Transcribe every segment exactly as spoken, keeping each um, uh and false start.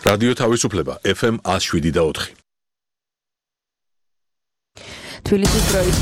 რადიო თავისუფლება ეფ ემ one oh seven და four. თბილისის დროით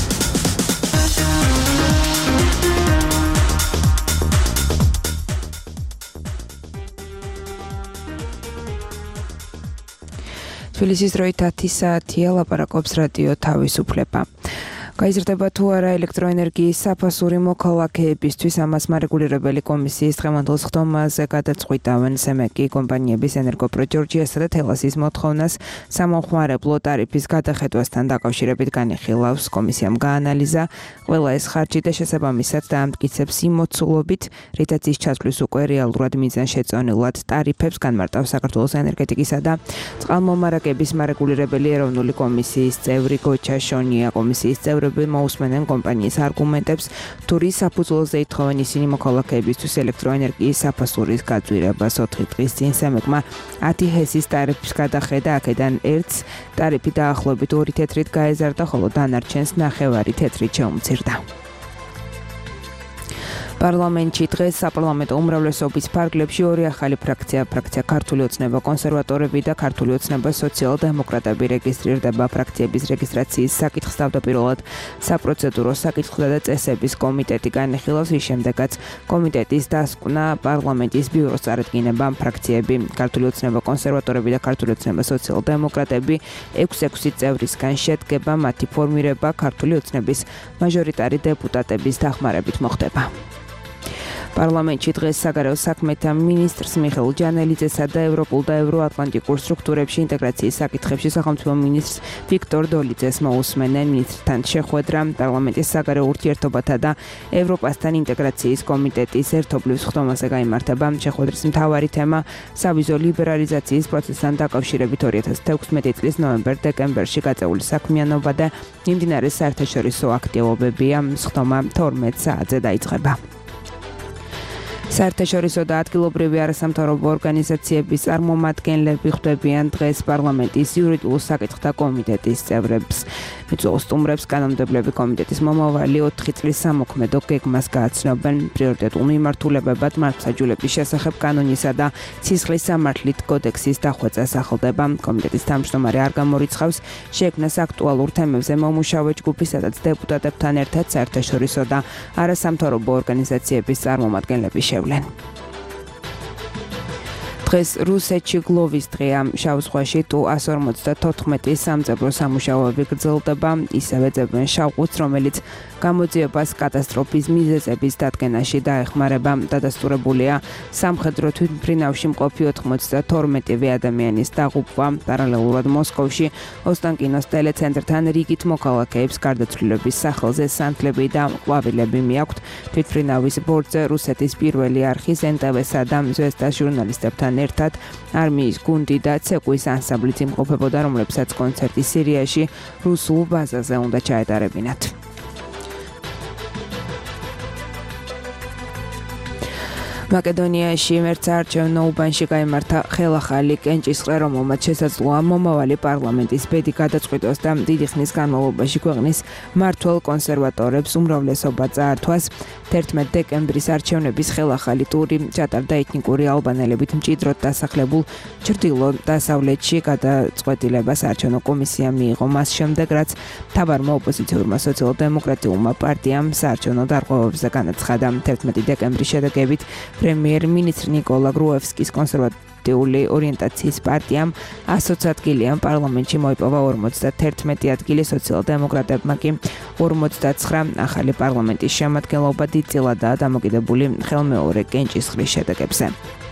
თბილისის დროით ათი საათია, ლაპარაკობს რადიო თავისუფლება. გაიზრდება თუ არა ელექტროენერგიის საფასური მოქალაქეებისთვის, ამას მარეგულირებელი კომისიის დღევანდელ სხდომაზე გადაწყვიტავენ. სემეკი კომპანიების ენერგოპრო ჯორჯიასა და თელასის მოთხოვნას სამომხმარებლო ტარიფის გადახედვასთან დაკავშირებით განიხილავს. კომისიამ გაანალიზა ყველა ეს ხარჯი და შესაბამისად დაამტკიცებს იმ მოცულობით, რითაც ის ჩასვლის უკვე რეალურად მიზანშეწონილად ტარიფებს განმარტავს საქართველოს ენერგეტიკისა და წყალმომარაგების მარეგულირებელი ეროვნული კომისიის წევრი გოჩა შონია. კომისიის წევრები მოусმენენ კომპანიის არგუმენტებს, თუ რის საფუძველზე ითხოვენ ისინი მოქალაქეებისთვის ელექტროენერგიის საფასურის გაძვირებას. ოთხი დღის წინ სემეკმა ათი ჰესის ტარიფის გადახედა, აქედან ერთს ტარიფი დაახლოებით ორი თეთრით გაეზარდა, ხოლო დანარჩენს ნახევარი თეთრით შეუმცირდა. პარლამენტში დღეს საპარლამენტო უმრავლესობის ფარგლებში ორი ახალი ფრაქცია, ფრაქცია ქართული ოცნება კონსერვატორები და ქართული ოცნება სოციალ-დემოკრატები რეგისტრირდება. ფრაქციების რეგისტრაციის საკითხს თავდაპირველად საპროცედურო საკითხთა და წესების კომიტეტი განიხილავს, ის შემდეგაც კომიტეტის დასკვნა პარლამენტის ბიუროს წარადგინება. ფრაქციები ქართული ოცნება კონსერვატორები და ქართული ოცნება სოციალ-დემოკრატები ექვსი-ექვსი წევრისგან შედგება, მათი ფორმირება ქართული ოცნების მაჟორიტარი დეპუტატების დახმარებით მოხდება. პარლამენტში დღეს საგარეო საქმეთა მინისტრს მიხეილ ჯანელიძესა და ევროპულ და ევროატლანტიკურ სტრუქტურებში ინტეგრაციის საკითხებში სახელმწიფო მინისტრს ვიქტორ დოლიძეს მოусმენენ. მინისტრთან შეხვედრა პარლამენტის საგარეო ურთიერთობათა და ევროპასთან ინტეგრაციის კომიტეტის ერთობლივ სხდომაზე გაიმართება. შეხვედრის მთავარი თემა სავიზო ლიბერალიზაციის პროცესთან დაკავშირებით ორი ათას თექვსმეტი წლის ნოემბერ-დეკემბერში გაწეული საქმიანობა და მიმდინარე საერთაშორისო აქტივობებია. სხდომა თორმეტ საათზე დაიწყება. საერთაშორისო და ადგილობრივი არასამთავრობო ორგანიზაციების წარმომადგენლები ხვდებიან დღეს პარლამენტის იურიდიულ საკითხთა კომიტეტის წევრებს. მიწვეულ სტუმრებს კანონმდებლობის კომიტეტის მომავალი ოთხი წლის სამოქმედო გეგმას გააცნობენ. პრიორიტეტულ მიმართულებებად მართლმსაჯულების შესახებ კანონისა და სისხლის სამართლით კოდექსის დახვეწა სახელდება. კომიტეტის თავმჯდომარე არ გამორიცხავს შექმნას აქტუალურ თემებზე მომუშავე ჯგუფი, სადაც დეპუტატებთან ერთად საერთაშორისო და არასამთავრობო ორგანიზაციების წარმომადგენლები შევლენ. დღეს რუსეთში გლოვის დღეა. შავ ზღვაში თუ one forty-four სამძებრო სამუშაოები გრძელდება, ისევე ძებენ შავყუთს, რომელიც გამოძიებას კატასტროფის მიზეზების დადგენაში დაეხმარება. დადასტურებულია სამხედრო თვითმფრინავში მყოფი ოცდათორმეტი ადამიანის დაღუპვა. პარალელურად მოსკოვში ოსტანკინოს ტელეცენტრთან რიგით მოქალაქეებს გარდაცვლილების სახელზე სანთლები და ყვავილები მიაქვთ. თვითმფრინავის ბორტზე რუსეთის პირველი არხის ენ ტე ვე-სა და ზვესტას ჟურნალისტებთან ერთად არმიის გუნდი და ცეკვის ანსამბლიც იმყოფებოდა, რომლებსაც კონცერტი სირიაში რუსულ ბაზაზე უნდა ჩაეტარებინათ. მაკედონიაში მერც საარჩევნო უბანში გაიმართა ხელახალი კენჭისყრა, რომელმაც შესაძლოა მომავალი პარლამენტის ბედი გადაწყვიტოს და დიდი ხნის განმავლობაში ქვეყნის მმართველ კონსერვატორებს უმრავლესობა წაართვას. თერთმეტ დეკემბრის არჩევნების ხელახალი ტური ჩატარდა ეთნიკური ალბანელებით მჭიდროდ დასახლებულ ჩრდილო-დასავლეთში. გადაწყვეტილება საარჩევნო კომისიამ მიიღო მას შემდეგ, რაც მთავარმა ოპოზიციურმა სოციალ-დემოკრატიულმა პარტიამ საარჩევნო დარღვევებზე განაცხადა. თერთმეტი დეკემბრის შედეგებით პრემიერ-მინისტრ ნიკოლა გრუევსკის კონსერვატიული ორიენტაციის პარტიამ one hundred ადგილიან პარლამენტში მოიპოვა ორმოცდათერთმეტი ადგილი, სოციალ-დემოკრატებმა კი ორმოცდაცხრა. ახალი პარლამენტის შემადგენლობა დიდწილადაა დამოკიდებული ხელმეორე კენჭისყრის შედეგებზე.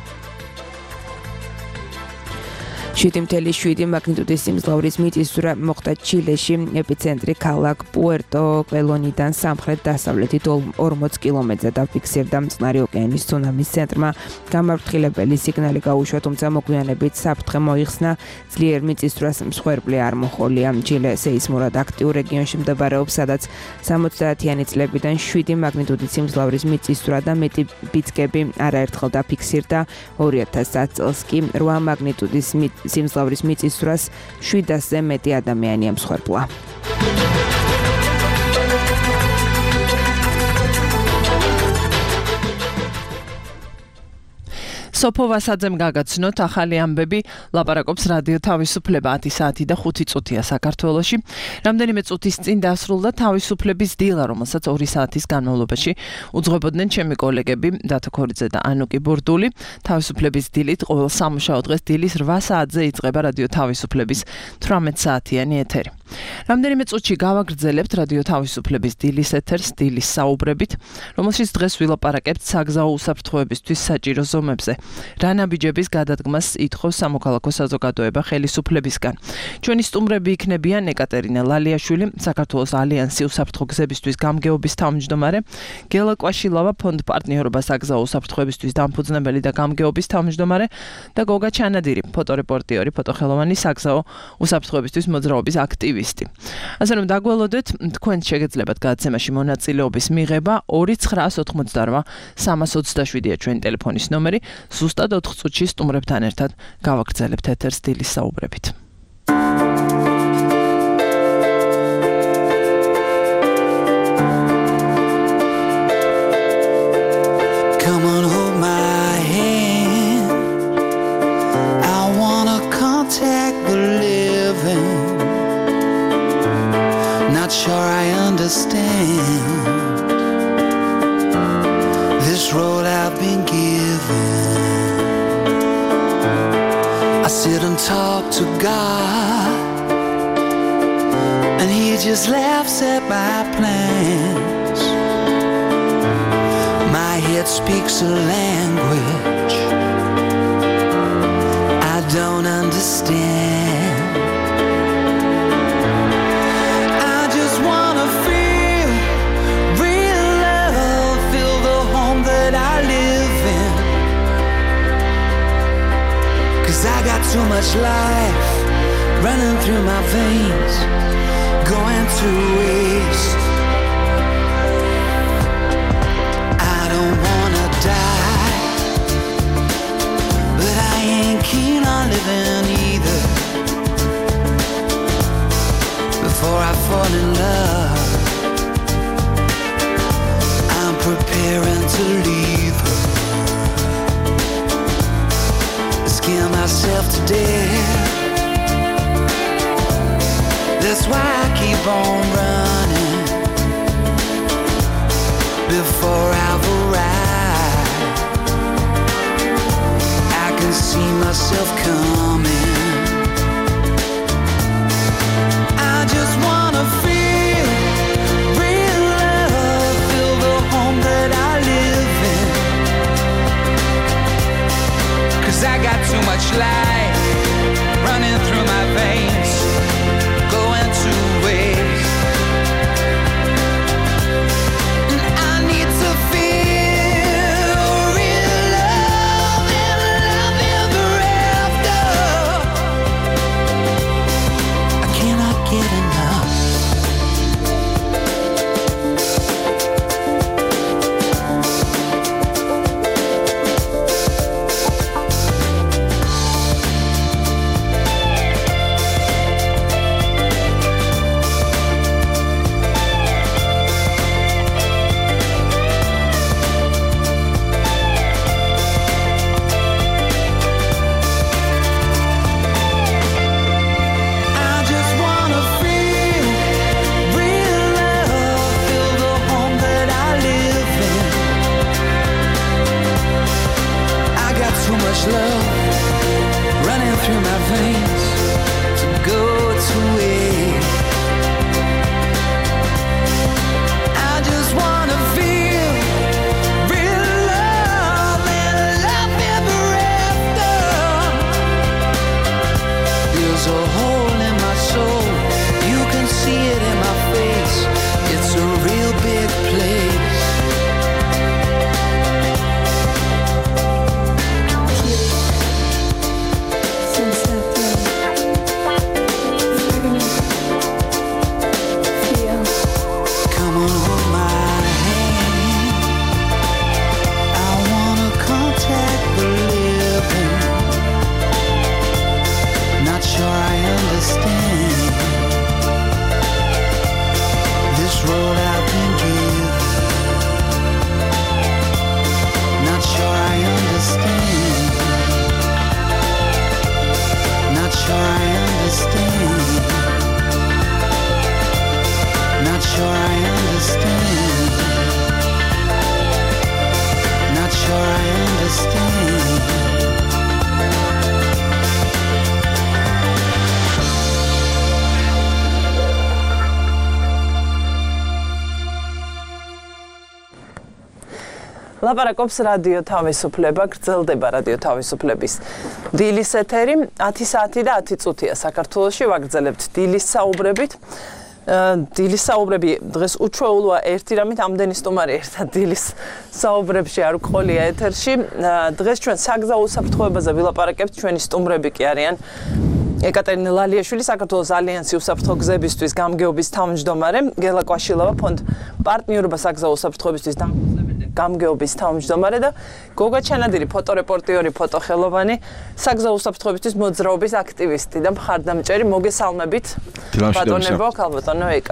შვიდი ათეული შვიდი მაგნიტუდის სიმძლავრის მიწისძვრა მოხდა ჩილეში. ეპიცენტრი ქალაქ პუერტო პელონიდან სამხრეთ-დასავლეთით ორმოც კილომეტრზე დაფიქსირდა. წყნარი ოკეანის ცუნამის ცენტრმა გამაფრთხილებელი სიგნალი გაუშვა, თუმცა მოგვიანებით საფრთხე მოიხსნა. ძლიერ მიწისძვრას მსხვერპლი არ მოჰყოლია. ჩილე სეისმურად აქტიურ რეგიონში მდებარეობს, სადაც სამოცდაათიანი წლებიდან შვიდი მაგნიტუდის სიმძლავრის მიწისძვრა და მეტი ბიძგები არაერთხელ დაფიქსირდა. ორი ათას ათი წელს კი რვა მაგნიტუდის სიმძლავრის მიწისძვრას შვიდასზე მეტი ადამიანი ამსხვერპლა. სოფო ვასაძემ გაგაცნოთ ახალი ამბები, ლაპარაკობს რადიო თავისუფლება ათი საათი და ხუთი წუთია საქართველოში. რამდენიმე წუთის წინ დასრულდა თავისუფლების დილა, რომელსაც ორი საათის განმავლობაში უძღვებოდნენ ჩემი კოლეგები დათო ქორიძე და ანუკი ბურდული. თავისუფლების დილით ყოველ სამუშაო დღეს დილის რვა საათზე იწყება რადიო თავისუფლების თვრამეტ საათიანი ეთერი. რამდენიმე წუთში გავაგრძელებთ რადიო თავისუფლების დილის ეთერს დილის საუბრებით, რომელშიც დღეს ვილაპარაკებთ საგზაო უსაფრთხოებისთვის საჭირო ზომებზე. რა ნაბიჯების გადადგმას ითხოვს სამოქალაქო საზოგადოება ხელისუფლებისგან. ჩვენი სტუმრები იქნებიან ეკატერინე ლალიაშვილი, საქართველოს ალიანსი უსაფრთხო გზებისთვის გამგეობის თავმჯდომარე, გელა კვაშილავა, ფონდ პარტნიორობა საგზაო უსაფრთხოებისთვის დამფუძნებელი და გამგეობის თავმჯდომარე და გოგა ჩანადირი, ფოტორეპორტიორი, ფოტოხელოვანი საგზაო უსაფრთხოებისთვის მოძრაობის აქტივისტი. ასე რომ დაგველოდეთ, თქვენ შეგეძლებათ გადაცემაში მონაწილეობის მიღება ორი ცხრაას ოთხმოცდარვა სამას ოცდაშვიდია ჩვენი ტელეფონის ნომერი. ზუსტად ოთხ წუთში სტუმრებთან ერთად გავაგრძელებთ ეთერს დილის საუბრებით. Come on, hold my hand. I wanna contact the living. Not sure I understand this road I've been given. I sit and talk to God, and He just laughs at my plans. My head speaks a language I don't understand. I just wanna feel real love, feel the home that I live in. 'Cause I got too much life running through my veins, going to waste. I don't wanna die, but I ain't keen on living either. Before I fall in love, I'm preparing to leave her. Scare myself to death. That's why I keep on running. ლაპარაკობს რადიო თავისუფლება, გრძელდება რადიო თავისუფლების დილის ეთერი, ათი საათი და ათი წუთია საქართველოში, ვაგრძელებთ დილის საუბრებით. დილის საუბრები დღეს უჩვეულოა ერთი რამით, ამდენი სტუმარი ერთად დილის საუბრებში არ გყოლია ეთერში. დღეს ჩვენ საგზაო უსაფრთხოებაზე ვილაპარაკებთ, ჩვენი სტუმრები კი არიან ეკატერინე ლალიაშვილი, საქართველოს ალიანსი უსაფრთხო გზებისთვის გამგეობის თავმჯდომარე, გელა კვაშილავა, ფონდ პარტნიორობა საგზაო უსაფრთხოებისთვის გამგეობის თავმჯდომარე და გოგა ჩანადირი, ფოტორეპორტიორი, ფოტოხელოვანი, საგზაო უსაფრთხოებისთვის მოძრაობის აქტივისტი და მხარდამჭერი. მოგესალმებით. ბატონებო, ქალბატონო ეკა.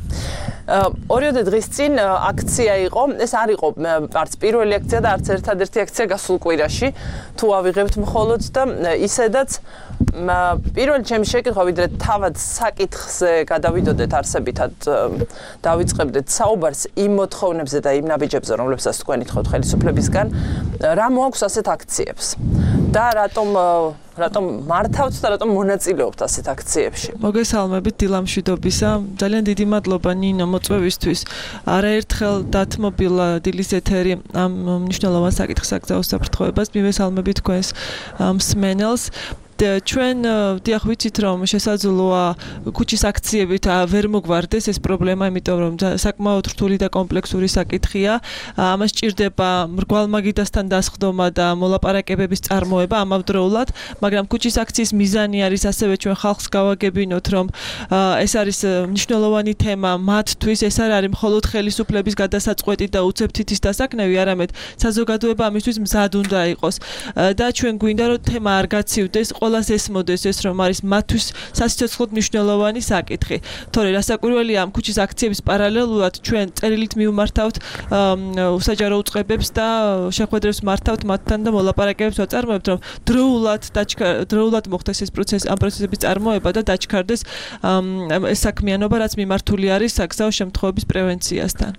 ორიოდე დღის წინ აქცია იყო, ეს არ იყო არც პირველი აქცია და არც ერთადერთი აქცია გასულ კვირაში, თუ ავიღებთ მხოლოდ და ისედაც პირველი ჩემი შეკითხვა, ვიდრე თავად საკითხზე გადავიდოდეთ არსებითად დავიწყებდეთ საუბარს იმ მოთხოვნებზე და იმ ნაბიჯებზე, რომლებსაც თქვენ ითხოვთ ხელისუფლებისგან, რა მოაქვს ასეთ აქციებს და რატომ რატომ მართავთ და რატომ მონაწილეობთ ასეთ აქციებში? მოგესალმებით დილამშვიდობისა. ძალიან დიდი მადლობა ნინო მოწვევისთვის. არაერთხელ დათმობილა დილის ეთერი ამ მნიშვნელოვან საკითხს საგზაო უსაფრთხოებას. მივესალმებით თქვენს მსმენელს. ჩვენ დიახ ვიცით რომ შესაძლოა ქუჩის აქციებით ვერ მოგვარდეს ეს პრობლემა, იმიტომ რომ საკმაოდ რთული და კომპლექსური საკითხია. ამას ჭირდება მრგვალმაგიდასთან დასხდომა და მოლაპარაკებების წარმოება ამავდროულად, მაგრამ ქუჩის აქციის მიზანი არის ასევე ჩვენ ხალხს გავაგებინოთ, რომ ეს არის მნიშვნელოვანი თემა მათთვის, ეს არ არის მხოლოდ ხელისუფლების გადასაწყვეტი და უცებ-თითის დასაკნევი, არამედ საზოგადოება ამისთვის მზად უნდა იყოს. და ჩვენ გვინდა რომ თემა არ გაცივდეს, ყველას ესმოდეს ეს რომ არის მათთვის სასიცოცხლოდ მნიშვნელოვანი საკითხი. თორე რასაკვირველია ამ ქუჩის აქციების პარალელურად ჩვენ წერილით მივმართავთ უსაჯარო უწყებებს და შეხვედრებს მართავთ მათთან და მოლაპარაკებებს ვაწარმოებთ, რომ დროულად დროულად მოხდეს ეს პროცესი, ამ პროცესების წარმოება და დაჩქარდეს ეს საქმიანობა, რაც მიმართული არის საგზაო შემთხვევების პრევენციასთან.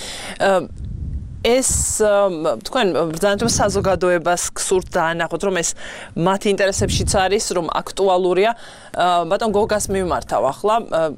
ეს თქვენ ბრძანებთ საზოგადოებას გსურთ დაანახოთ, რომ ეს მათი ინტერესებშიც არის, რომ აქტუალურია. ბატონ გოგას მივმართავ ახლა,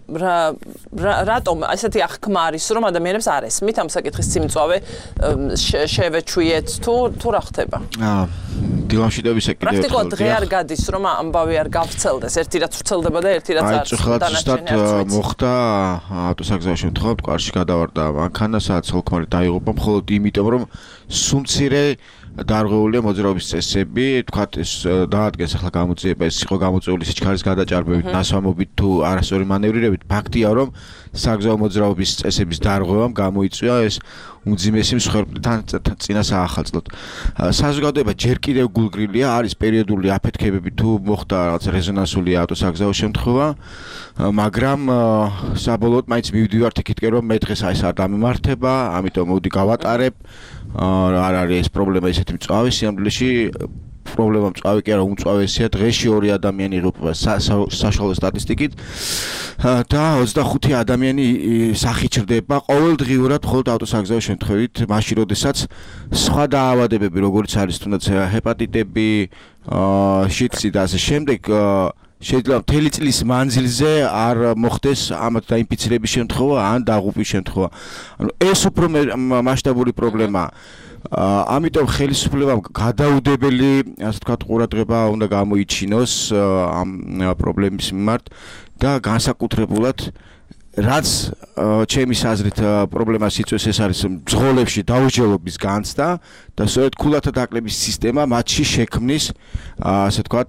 რატომ ესეთი აღქმა არის, რომ ადამიანებს არ ესმით ამ საკითხის სიმწვავე შევეჩვიეთ თუ თუ რა ხდება? აა დილამშვიდობისა კიდევ ერთხელ. პრაქტიკულად დღე არ გადის, რომ ამბავი არ გავრცელდეს, ერთი რაც ვრცელდება და ერთი რაც არც. აი, ზუსტად მოხდა ავტოსაგზაო შემთხვევა, მტკვარში გადავარდა მანქანა, სადაც ოლქმარი დაიღუპა მხოლოდ იმიტომ რომ სუმცირე დარღვეულია მოძრაობის წესები, თქვათ ეს დაადგეს ახლა გამოძიება, ეს იყო გამოწვეული სიჩქარის გადაჭარბებით, ნასვამობით თუ არასწორი მანევრირებით. ფაქტია რომ საგზაო მოძრაობის წესების დარღვევამ გამოიწვია ეს უმძიმესი მსხვერპლთან წინა საახალწლოდ. საზოგადოება ჯერ კიდევ გულგრილია, არის პერიოდული აფეთქებები თუ მოხდა რაღაც რეზონანსული ავტოსაგზაო შემთხვევა, მაგრამ საბოლოოდ მაინც მივდივართ იქითკენ რომ მე დღეს ეს არ დამემართება, ამიტომ მოდი გავატარებ. არ არის ეს პრობლემა ისეთი მწვავე სიამბლეში, პრობლემა მწვავე კი არა, უმწვავესია, დღეში ორი ადამიანი იღუპება საშუალო სტატისტიკით და ოცდახუთი ადამიანი სახით ჩრდება ყოველდღიურად მხოლოდ ავტოსაგზაო შემთხვევით, მაშინ როდესაც სხვა დაავადებები, როგორც არის თუნდაც ჰეპატიტები, შიდსი და ასე შემდეგ შეიძლება მთელი წლის მანძილზე არ მოხდეს ამათ დაინფიცირების შემთხვევა ან დაღუპვის შემთხვევა. ანუ ეს უფრო მასშტაბური პრობლემაა. ამიტომ ხელისუფლებამ გადაუდებელი, ასე ვთქვათ, ყურადღება უნდა გამოიჩინოს ამ პრობლემის მიმართ და განსაკუთრებულად რაც ჩემის აზრით პრობლემას იწვევს, ეს არის მძღოლებში დაუჯელობის განცდა და სწორედ ქულათა დაკლების სისტემა მათში შექმნის, ასე ვთქვათ,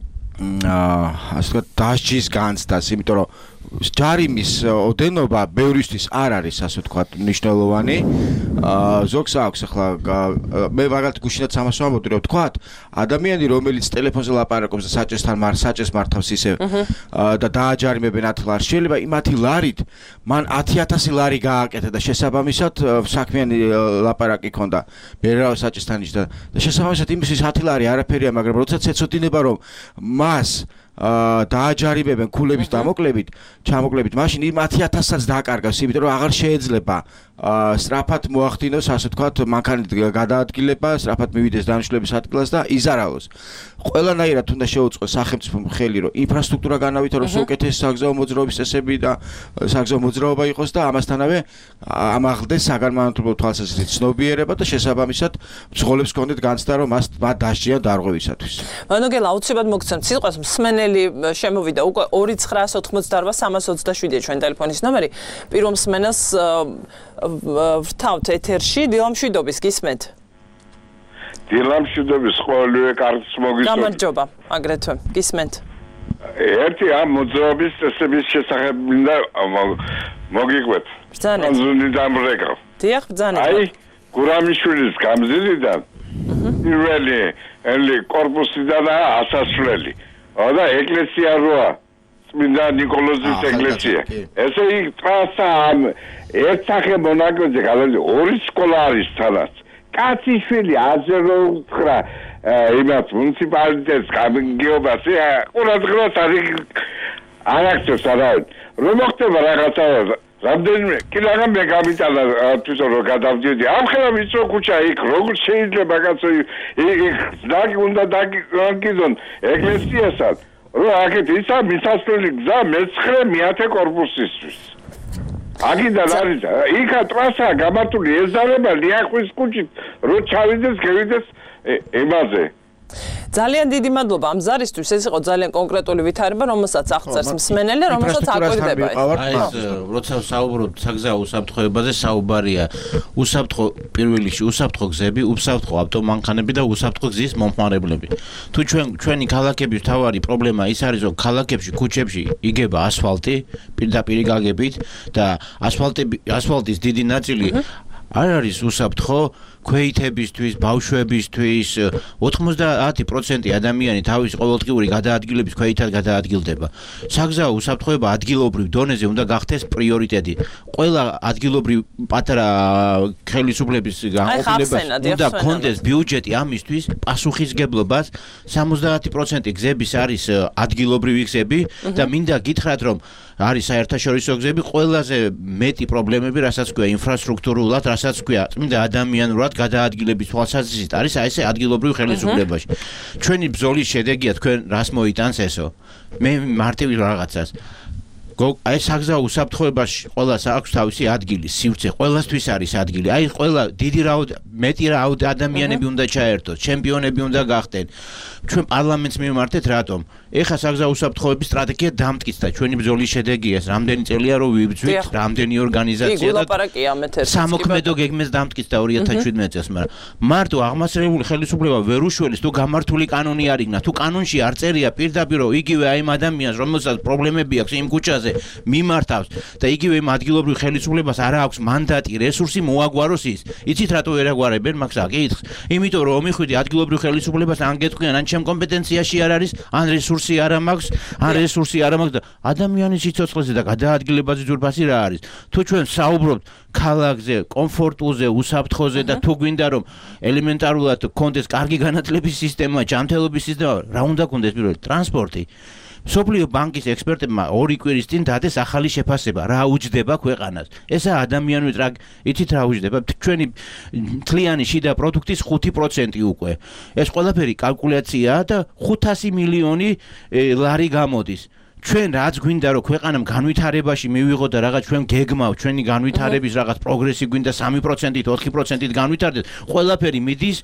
ასე ვთქვათ, დასჯის განცდას, იმიტომ რომ ჯარიმის ოდენობა ბევრისთვის არ არის, ასე ვთქვათ, მნიშვნელოვანი. ზოგს აქვს ახლა მე მაგალითად გუშინაც ამას ვამბობდი, რომ ვთქვათ, ადამიანი, რომელიც ტელეფონზე ლაპარაკობს და საჭესთან მარ საჭეს მართავს ისე და დააჯარიმებენ ათ ლარს, შეიძლება იმათი ლარით მან ათი ათასი ლარი გააკეთა და შესაბამისად საქმიანი ლაპარაკი ქონდა ბერაო საჭესთან და შესაბამისად იმისთვის ათი ლარი არაფერია, მაგრამ როდესაც ეცოდინება რომ მას დააჯარიმებენ ქულების დამოკლებით, ჩამოკლებით, მაშინ იმ ათი ათასაც დააკარგავს, იმიტომ რომ აღარ შეეძლება სწრაფად მოახდინოს, ასე ვთქვათ, მანქანით გადაადგილება, სწრაფად მივიდეს დამშლების ადგილას და იზარალოს. ყველანაირად უნდა შეუწყოს სახელმწიფო ხელი, რომ ინფრასტრუქტურა განავითაროს, უკეთესი საგზაო მოძრაობის წესები და საგზაო მოძრაობა იყოს და ამასთანავე ამაღლდეს საგანმანათლებლო თვალსაზრისით ცნობიერება და შესაბამისად მძღოლებს კონდეთ განცდა, რომ მას დასჯიან დარღვევისათვის. მანოგელა აუცილებლად მოგცემთ სიტყვას, მსმენელი შემოვიდა უკვე ორი ცხრაას ოთხმოცდარბა სამას ოცდაშვიდი ჩვენ ტელეფონის ნომერი. პირველ მსმენელს ვრთავთ ეთერში, დილამშვიდობის გისმენთ. დილამშვიდობის ყოველივე კარგს მოგისურვებთ. გამარჯობა, აგრეთვე გისმენთ. ერთი ამ მოძრაობის წესების შესახებ მინდა მოგიყვეთ. ბრძანეთ. ზუნი დამრეკავ. დიახ, ბრძანეთ. აი, გურამიშვილის გამზირიდან პირველი ელი კორპუსიდანაა ასასვლელი. და ეკლესია როა. წმინდა ნიკოლოზის ეკლესია. ესე იგი ტრასა ამ ერთსახე მონაკვეთზე გადადი ორი სკოლა არის თანაც. კაციშვილი აზერ რო უთხრა იმათ მუნიციპალიტეტს გამგეობას ყურადღებას არის არ აქცევს არავინ. რომ მოხდება რაღაცა რამდენიმე კილოგრამი მე გამიტანა თვითონ რომ გადავდიოდი ამ ხელა მიწო ქუჩა იქ როგორ შეიძლება კაცო იქ დაგი უნდა დაგიდონ ეკლესიასთან რომ აქეთ ისა მისასვლელი გზა მეცხრე მეათე კორპუსისთვის აგიდან არის იქა ტრასა გამართული ეზარება ლიახვის ქუჩით რომ ჩავიდეს გევიდეს ემაზე ძალიან დიდი მადლობა ამ ზარისთვის ეს იყო ძალიან კონკრეტული ვითარება რომელსაც აღწერს მსმენელი და რომელსაც აკვირდება აი ეს როცა საუბრობთ საგზაო უსაფრთხოებაზე საუბარია უსაფრთხო პირველ რიგში უსაფრთხო გზები უსაფრთხო ავტომანქანები და უსაფრთხო გზის მომხმარებლები თუ ჩვენ ჩვენი ქალაქების თავარი პრობლემა ის არის რომ ქალაქებში ქუჩებში იგება ასფალტი პირდაპირ გაგებით და ასფალტები ასფალტის დიდი ნაწილი არ არის უსაფრთხო ქვეითებისთვის, ბავშვებისთვის ოცდაათი პროცენტი ადამიანი თავის ყოველდღიური გადაადგილების ქვეითად გადაადგილდება. საგზაო უსაფრთხოება ადგილობრივ დონეზე უნდა გახდეს პრიორიტეტი. ყველა ადგილობრივ პატარა ხელისუფლების განყოფილებას უნდა გქონდეს ბიუჯეტი ამისთვის პასუხისგებლობას სამოცდაათი პროცენტი გზების არის ადგილობრივი გზები და მინდა გითხრათ რომ არის საერთაშორისო გზები ყველაზე მეტი პრობლემები რასაც ქვია ინფრასტრუქტურულად, რასაც ქვია წმინდა ადამიანურად გადაადგილების თვალსაზრისით არის აი ესე ადგილობრივ ხელისუფლებაში. ჩვენი ბრძოლის შედეგია თქვენ რას მოიტანს ესო? მე მარტივი რაღაცას. აი საგზაო უსაფრთხოებაში ყველას აქვს თავისი ადგილი, სივრცე, ყველასთვის არის ადგილი. აი ყველა დიდი რაოდ მეტი რაოდ ადამიანები უნდა ჩაერთოს, ჩემპიონები უნდა გახდნენ. ჩვენ პარლამენტს მივმართეთ რატომ? ეხა საგზაო უსაფრთხოების სტრატეგია დამტკიცდა. ჩვენი ბრძოლის შედეგია, რამდენი წელია რომ ვიბრძვით, რამდენი ორგანიზაცია და სამოქმედო გეგმას დამტკიცდა ორი ათას შვიდმეტ წელს, მაგრამ მარტო აღმასრულებელი ხელისუფლება ვერ უშველის თუ გამართული კანონი არ იქნა, თუ კანონში არ წერია პირდაპირ რომ იგივე აი ამ ადამიანს რომელსაც პრობლემები აქვს იმ ქუჩაზე მიმართავს და იგივე იმ ადგილობრივ ხელისუფლებას არ აქვს მანდატი, რესურსი მოაგვაროს ის. იცით რატო ვერ აგვარებენ მაგ საკითხს? იმიტომ რომ მიხვიდი ადგილობრივ ხელისუფლებას ან გეტყვიან ან ჩემ კომპეტენციაში არ არის, ან რესურსი არ მაქვს, ან რესურსი არ მაქვს და ადამიანის სიცოცხლეზე და გადაადგილებაზე ძურფასი რა არის? თუ ჩვენ საუბრობთ ქალაქზე, კომფორტულზე, უსაფრთხოზე და თუ გვინდა რომ ელემენტარულად გქონდეს კარგი განათლების სისტემა, ჯანმრთელობის სისტემა, რა უნდა გქონდეს პირველად? ტრანსპორტი. სოფლიო ბანკის ექსპერტებმა ორი კვირის წინ დადეს ახალი შეფასება, რა უჯდება ქვეყანას. ესა ადამიანური ტრაგ, იცით რა უჯდება? ჩვენი მთლიანი შიდა პროდუქტის ხუთი პროცენტი უკვე. ეს ყველაფერი კალკულაციაა და ხუთასი მილიონი ლარი გამოდის. ჩვენ რაც გვინდა რომ ქვეყანამ განვითარებაში მივიღო და რაღაც ჩვენ გეგმავ ჩვენი განვითარების რაღაც პროგრესი გვინდა სამი პროცენტით, ოთხი პროცენტით განვითარდეს, ყველაფერი მიდის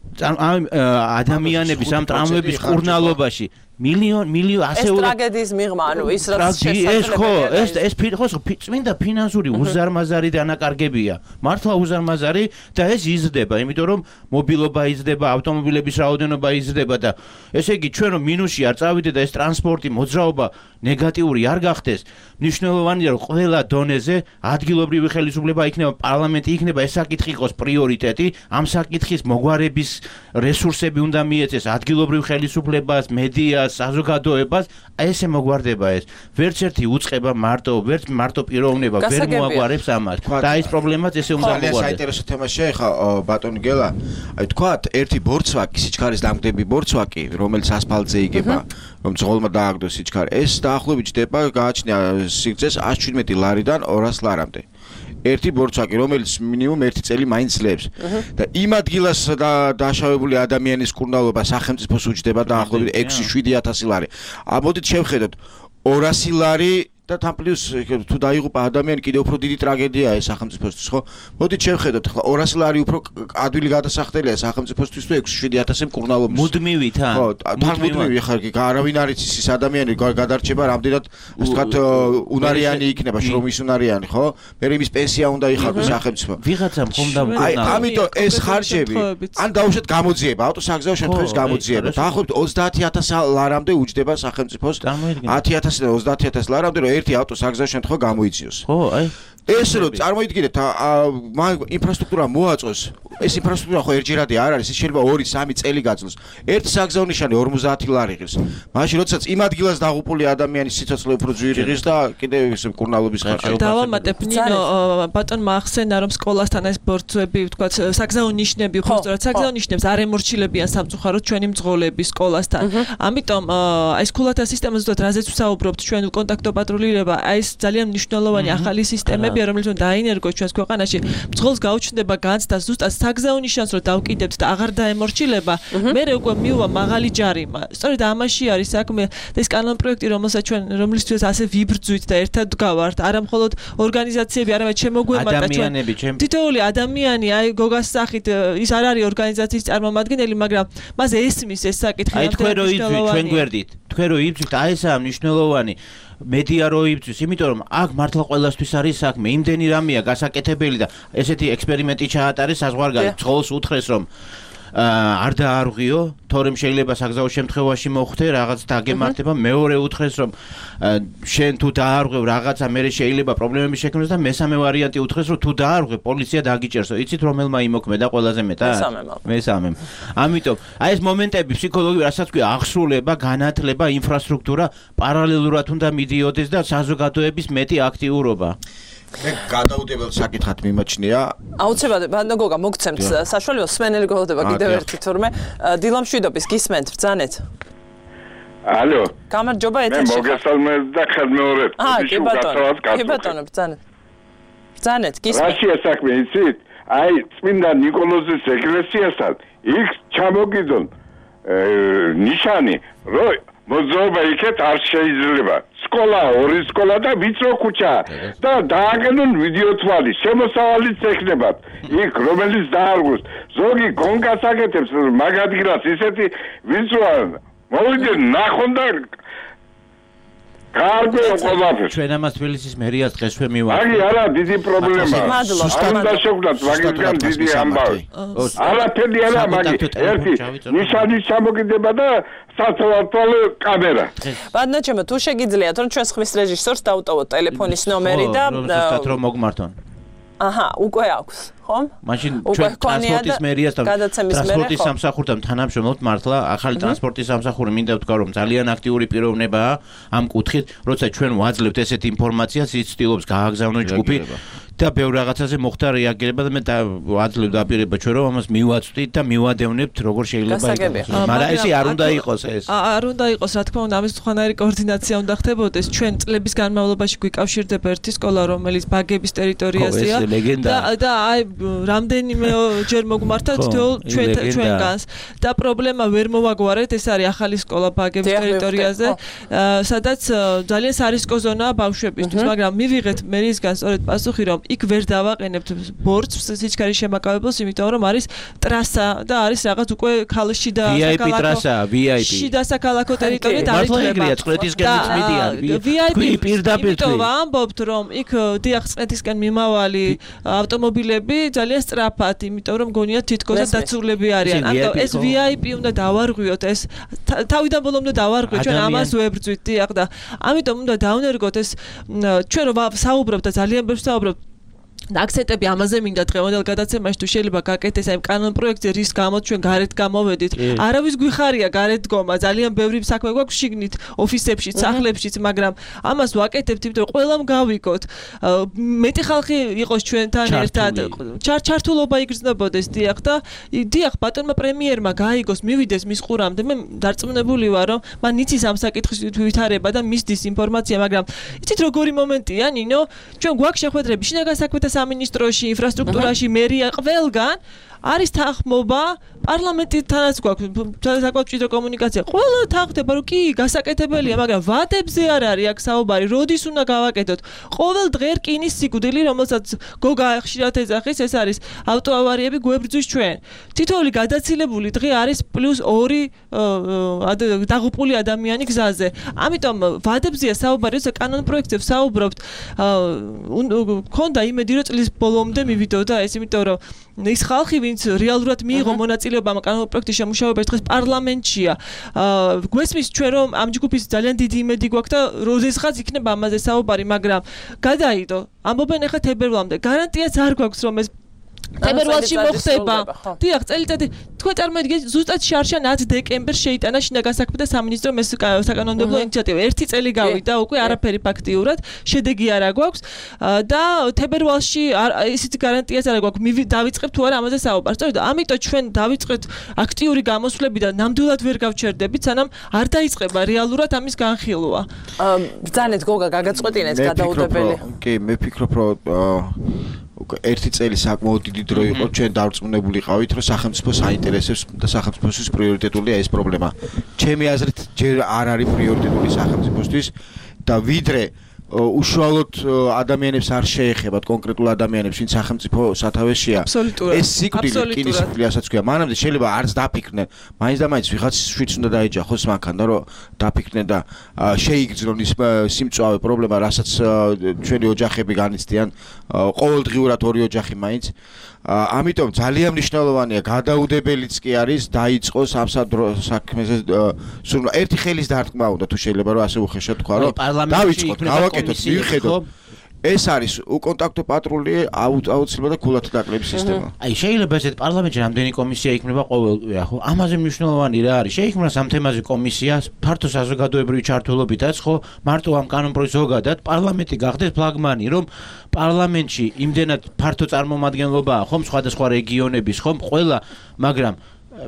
ადამიანების ამ ტრამვების ყურნალობაში. მილიონ მილიონ ასეული ეს ტრაგედიის მიღმა ანუ ის რაც შესაძლებელი ეს ხო ეს ეს ხო წმინდა ფინანსური უზარმაზარი დანაკარგებია მართლა უზარმაზარი და ეს იზრდება იმიტომ რომ მობილობა იზრდება ავტომობილების რაოდენობა იზრდება და ესე იგი ჩვენ რომ მინუსში არ წავიდე და ეს ტრანსპორტი მოძრაობა ნეგატიური არ გახდეს მნიშვნელოვანია რომ ყველა დონეზე ადგილობრივი ხელისუფლება იქნება პარლამენტი იქნება ეს საკითხი იყოს პრიორიტეტი ამ საკითხის მოგვარების რესურსები უნდა მიეცეს ადგილობრივ ხელისუფლებას მედიას საზოგადოებას ესე მოგვარდება ეს ვერც ერთი უწყება მარტო ვერც მარტო პიროვნება ვერ მოაგვარებს ამას და ეს პრობლემაც ესე უნდა მოგვარდეს ძალიან საინტერესო თემაშია ხა ბატონი გელა აი თქვათ ერთი ბორცვაკი სიჩქარის დამგდები ბორცვაკი რომელიც ასფალტზე იგება რომ ძღოლმა დააგდოს სიჩქარე ეს დაახლოებით ჯდება გააჩნია სიგრძეს ათს შვიდმეტი ლარიდან ორას ლარამდე ერთი ბორცვაკი, რომელიც მინიმუმ ერთი წელი მაინც ძლებს. და იმ ადგილას დაშავებული ადამიანის კურნალობა სახელმწიფოს უჯდება დაახლოებით ექვსი შვიდი ათასი ლარი. ამოდით შევხედოთ ორასი ლარი და თან პლუს თუ დაიღუპა ადამიანი კიდევ უფრო დიდი ტრაგედიაა ეს სახელმწიფოსთვის, ხო? მოდით შევხედოთ, ხო, ორასი ლარი უფრო ადვილი გადასახდელია სახელმწიფოსთვის თუ ექვსი შვიდი ათასი მკურნალობის. მუდმივით, ა? ხო, თან მუდმივი ხარ კი, არავინ არ იცის ის ადამიანი გადარჩება რამდენად, ასე ვთქვათ, უნარიანი იქნება, შრომის უნარიანი, ხო? მე იმის პენსია უნდა იხაროს სახელმწიფო. ვიღაცამ ხომ დამკურნალო. აი, ამიტომ ეს ხარჯები, ან დაუშვათ გამოძიება, ავტოსაგზაო შემთხვევის გამოძიება. დაახლოებით ოცდაათი ათასი ლარამდე უჯდება სახელმწიფოს ათი ათასი და ოცდაათი ათასი ლარამდე რომ ერთი ავტოსაგზაო შემთხვევა გამოიწიოს. ხო, აი. ეს რომ წარმოიდგინეთ, ინფრასტრუქტურა მოაწოს, ეს ინფრასტრუქტურა ხო ერთჯერადი არ არის, ის შეიძლება ორი სამი წელი გაძლოს. ერთი საგზაო ნიშანი ორმოცდაათი ლარი ღირს. მაშინ როდესაც იმ ადგილას დაღუპული ადამიანის სიცოცხლე უფრო ძვირი ღირს და კიდევ ის მკურნალობის ხარჯი. დავამატებ ნინო, ბატონმა ახსენა რომ სკოლასთან ეს ბორცვები, ვთქვათ, საგზაო ნიშნები, ხო სწორად, საგზაო ნიშნებს არ ემორჩილებიან სამწუხაროდ ჩვენი მძღოლები სკოლასთან. ამიტომ აი ეს ქულათა სისტემა ზუსტად რაზეც ვსაუბრობთ, ჩვენ კონტაქტო პატრულირება, აი ეს ძალიან მნიშვნელოვანი ახალი სისტემებია, რომელიც უნდა დაინერგოს ჩვენს ქვეყანაში. მძღოლს გაუჩნდება განცდა ზუსტად საგზაო ნიშანს რომ დავკიდებთ და აღარ დაემორჩილება, მერე უკვე მიუვა მაღალი ჯარიმა. სწორედ ამაში არის საქმე და ეს კანონპროექტი, რომელსაც ჩვენ რომლისთვის ასე ვიბრძვით და ერთად გავართ, არა მხოლოდ ორგანიზაციები, არამედ შემოგვემართა ჩვენ თითოეული ადამიანი, აი გოგას სახით ის არ არის ორგანიზაციის წარმომადგენელი, მაგრამ მას ესმის ეს საკითხი. აი თქვენ რო იბძვით, ჩვენ გვერდით, თქვენ რო იბძვით, აი ესაა მნიშვნელოვანი. მედია რო იბძვის, იმიტომ რომ აქ მართლა ყველასთვის არის საქმე, იმდენი რამეა გასაკეთებელი და ესეთი ექსპერიმენტი ჩაატარეს საზღვარგარეთ, მძღოლს უთხრეს რომ არ დაარღვიო, თორემ შეიძლება საგზაო შემთხვევაში მოხდე, რაღაც დაგემართება, მეორე უთხრეს რომ შენ თუ დაარღვევ რაღაცა, მე შეიძლება პრობლემები შექმნას და მესამე ვარიანტი უთხრეს რომ თუ დაარღვევ, პოლიცია დაგიჭერსო. იცით რომელმა იმოქმედა ყველაზე მეტად? მესამემ. მესამემ. ამიტომ აი ეს მომენტები ფსიქოლოგიური, რასაც ქვია, აღსრულება, განათლება, ინფრასტრუქტურა პარალელურად უნდა მიდიოდეს და საზოგადოების მეტი აქტიურობა. მე გადაუდებელ საკითხად მიმაჩნია. აუცილებლად, ბატონო გოგა, მოგცემთ საშუალებას სმენელი გველოდება კიდევ ერთი თურმე. დილამშვიდობის გისმენთ, ბრძანეთ. ალო. გამარჯობა, ეთერში. მე მოგესალმებ და ხელმეორებ. აა, კი ბატონო. კი ბატონო, ბრძანეთ. ბრძანეთ, გისმენთ. რაშია საქმე, იცით? აი, წმინდა ნიკოლოზის ეკლესიასთან იქ ჩამოგიდონ ნიშანი, რომ მოძრაობა იქეთ არ შეიძლება. სკოლა, ორი სკოლა და ვიწრო ქუჩა და დააგენონ ვიდეო თვალი, შემოსავალიც ექნებათ. იქ რომელიც დაარღვევს, ზოგი გონკას აკეთებს მაგ ადგილას ისეთი ვიწროა. მოვიდნენ ნახონ და კარგო ყველაფერს. ჩვენ ამას თბილისის მერიას დღესვე მივაყენთ. აი არა, დიდი პრობლემაა. არ უნდა შევქმნათ მაგისგან დიდი ამბავი. არაფერი არა მაგი. ერთი ნიშანის ჩამოგიდება და სათვალთვალო კამერა. ბატონო ჩემო, თუ შეგიძლიათ რომ ჩვენს ხმის რეჟისორს დაუტოვოთ ტელეფონის ნომერი და ზუსტად რომ მოგმართონ. აჰა, უკვე აქვს, ხო? მაშინ ჩვენ ტრანსპორტის მერიასთან ტრანსპორტის სამსახურთან თანამშრომლობთ მართლა, ახალი ტრანსპორტის სამსახური მინდა ვთქვა რომ ძალიან აქტიური პიროვნებაა ამ კუთხით, როცა ჩვენ ვაძლევთ ესეთ ინფორმაციას, ის ცდილობს გააგზავნოს ჯგუფი და ბევრ რაღაცაზე მოხდა რეაგირება და მე ვაძლევ დაპირება ჩვენ რომ ამას მივაწვდით და მივადევნებთ როგორ შეიძლება იყოს. მაგრამ ესე არ უნდა იყოს ეს. არ უნდა იყოს, რა თქმა უნდა, ამის თქვენარი კოორდინაცია უნდა ხდებოდეს. ჩვენ წლების განმავლობაში გვიკავშირდება ერთი სკოლა, რომელიც ბაგების ტერიტორიაზეა და და აი რამდენიმე ჯერ მოგმართა თითოეულ ჩვენ ჩვენგანს და პრობლემა ვერ მოვაგვარეთ, ეს არის ახალი სკოლა ბაგების ტერიტორიაზე, სადაც ძალიან სარისკო ზონაა ბავშვებისთვის, მაგრამ მივიღეთ მერიისგან სწორედ პასუხი, რომ იქ ვერ დავაყენებთ ბორცვს სიჩქარის შემაკავებელს, იმიტომ რომ არის ტრასა და არის რაღაც უკვე ქალში და საკალაკო ტრასაა, ვი აი პი. შიდა საკალაკო ტერიტორია და არის მართლა წყლეთისკენ მიდიან. ვი აი პი პირდაპირ იმიტომ ამბობთ, რომ იქ დიახ წყლეთისკენ მიმავალი ავტომობილები ძალიან სწრაფად, იმიტომ რომ გონიათ თითქოს დაცულები არიან. ამიტომ ეს ვი აი პი უნდა დავარღვიოთ, ეს თავიდან ბოლომდე დავარღვიოთ, ჩვენ ამას ვებრძვით, დიახ და ამიტომ უნდა დავნერგოთ ეს ჩვენ რომ საუბრობთ და ძალიან ბევრს საუბრობთ აქცენტები ამაზე მინდა დღევანდელ გადაცემაში თუ შეიძლება გაკეთდეს აი კანონპროექტზე რის გამოც ჩვენ გარეთ გამოვედით. არავის გვიხარია გარეთ დგომა, ძალიან ბევრი საქმე გვაქვს შიგნით ოფისებში, სახლებში, მაგრამ ამას ვაკეთებთ, იმიტომ რომ ყველამ გავიგოთ. მეტი ხალხი იყოს ჩვენთან ერთად. ჩართულობა იგრძნობოდეს, დიახ და დიახ ბატონმა პრემიერმა გაიგოს, მივიდეს მის ყურამდე. მე დარწმუნებული ვარ, რომ მან იცის ამ საკითხის ვითარება და მისდის ინფორმაცია, მაგრამ იცით როგორი მომენტია, ნინო, ჩვენ გვაქვს შეხვედრები, შინაგან საქმეთა სამინისტროში, ინფრასტრუქტურაში, მერია ყველგან არის თანხმობა პარლამენტითანაც გვაქვს საკმაოდ მჭიდრო კომუნიკაცია. ყველა თანხდება რომ კი გასაკეთებელია, მაგრამ ვადებზე არ არის აქ საუბარი, როდის უნდა გავაკეთოთ. ყოველ დღე რკინის სიკვდილი, რომელსაც გოგა ხშირად ეძახის, ეს არის ავტოავარიები გვებრძვის ჩვენ. თითოეული გადაცილებული დღე არის პლუს ორი დაღუპული ადამიანი გზაზე. ამიტომ ვადებზეა საუბარი, როცა კანონ პროექტზე ვსაუბრობთ, ქონდა იმედი რომ წლის ბოლომდე მივიდოდა ეს, იმიტომ რომ ის ხალხი ვინც რეალურად მიიღო მონაწილეობა ამ კანონ პროექტის შემუშავებაში დღეს პარლამენტშია. გვესმის ჩვენ რომ ამ ჯგუფის ძალიან დიდი იმედი გვაქვს და როდესღაც იქნება ამაზე საუბარი, მაგრამ გადაიდო. ამბობენ ახლა თებერვალამდე. გარანტიაც არ გვაქვს რომ ეს თებერვალში მოხდება. დიახ, წელიწადი თქვენ წარმოიდგინეთ, ზუსტად შარშან ათი დეკემბერს შეიტანა შინაგან გასაქმეთა სამინისტრომ ეს საკანონმდებლო ინიციატივა. ერთი წელი გავიდა, უკვე არაფერი ფაქტიურად, შედეგი არ აქვს და თებერვალში ისიც გარანტიაც არ გვაქვს, დავიწყებთ თუ არა ამაზე საუბარს. სწორედ ამიტომ ჩვენ დავიწყეთ აქტიური გამოსვლები და ნამდვილად ვერ გავჩერდებით, სანამ არ დაიწყება რეალურად ამის განხილვა. ბრძანეთ გოგა, გაგაწყვეტინეთ გადაუდებელი. კი, მე ვფიქრობ, რომ ერთი წელი საკმაოდ დიდი დრო იყო, ჩვენ დარწმუნებული ყავით, რომ სახელმწიფოს აინტერესებს და სახელმწიფოსთვის პრიორიტეტულია ეს პრობლემა. ჩემი აზრით, ჯერ არ არის პრიორიტეტული სახელმწიფოსთვის და ვიდრე უშუალოდ ადამიანებს არ შეეხებათ, კონკრეტულ ადამიანებს, ვინც სახელმწიფო სათავეშია. ეს სიკვდილი რკინის სიკვდილი, რასაც ქვია, მანამდე შეიძლება არც დაფიქრდნენ, მაინც და მაინც ვიღაც შვიდს უნდა დაეჯახოს მანქან და რომ დაფიქრდნენ და შეიგრძნონ ის სიმწვავე პრობლემა, რასაც ჩვენი ოჯახები განიცდიან, ყოველდღიურად ორი ოჯახი მაინც. ამიტომ ძალიან მნიშვნელოვანია, გადაუდებელიც კი არის დაიწყოს ამ საქმეზე სულ ერთი ხელის დარტყმა უნდა თუ შეიძლება რომ ასე უხეშად თქვა რომ დავიწყოთ, გავაკეთოთ, მივხედოთ. ეს არის უკონტაქტო პატრული აუცილებლად და ქულათა დაკლების სისტემა. აი შეიძლება ესეთ პარლამენტში რამდენი კომისია იქნება ყოველკვირა, ხო? ამაზე მნიშვნელოვანი რა არის? შეიქმნა ამ თემაზე კომისია, ფართო საზოგადოებრივი ჩართულობითაც, ხო? მარტო ამ კანონპროექტს ზოგადად პარლამენტი გახდეს ფლაგმანი, რომ პარლამენტში იმდენად ფართო წარმომადგენლობაა, ხომ, სხვადასხვა რეგიონების, ხომ, ყველა, მაგრამ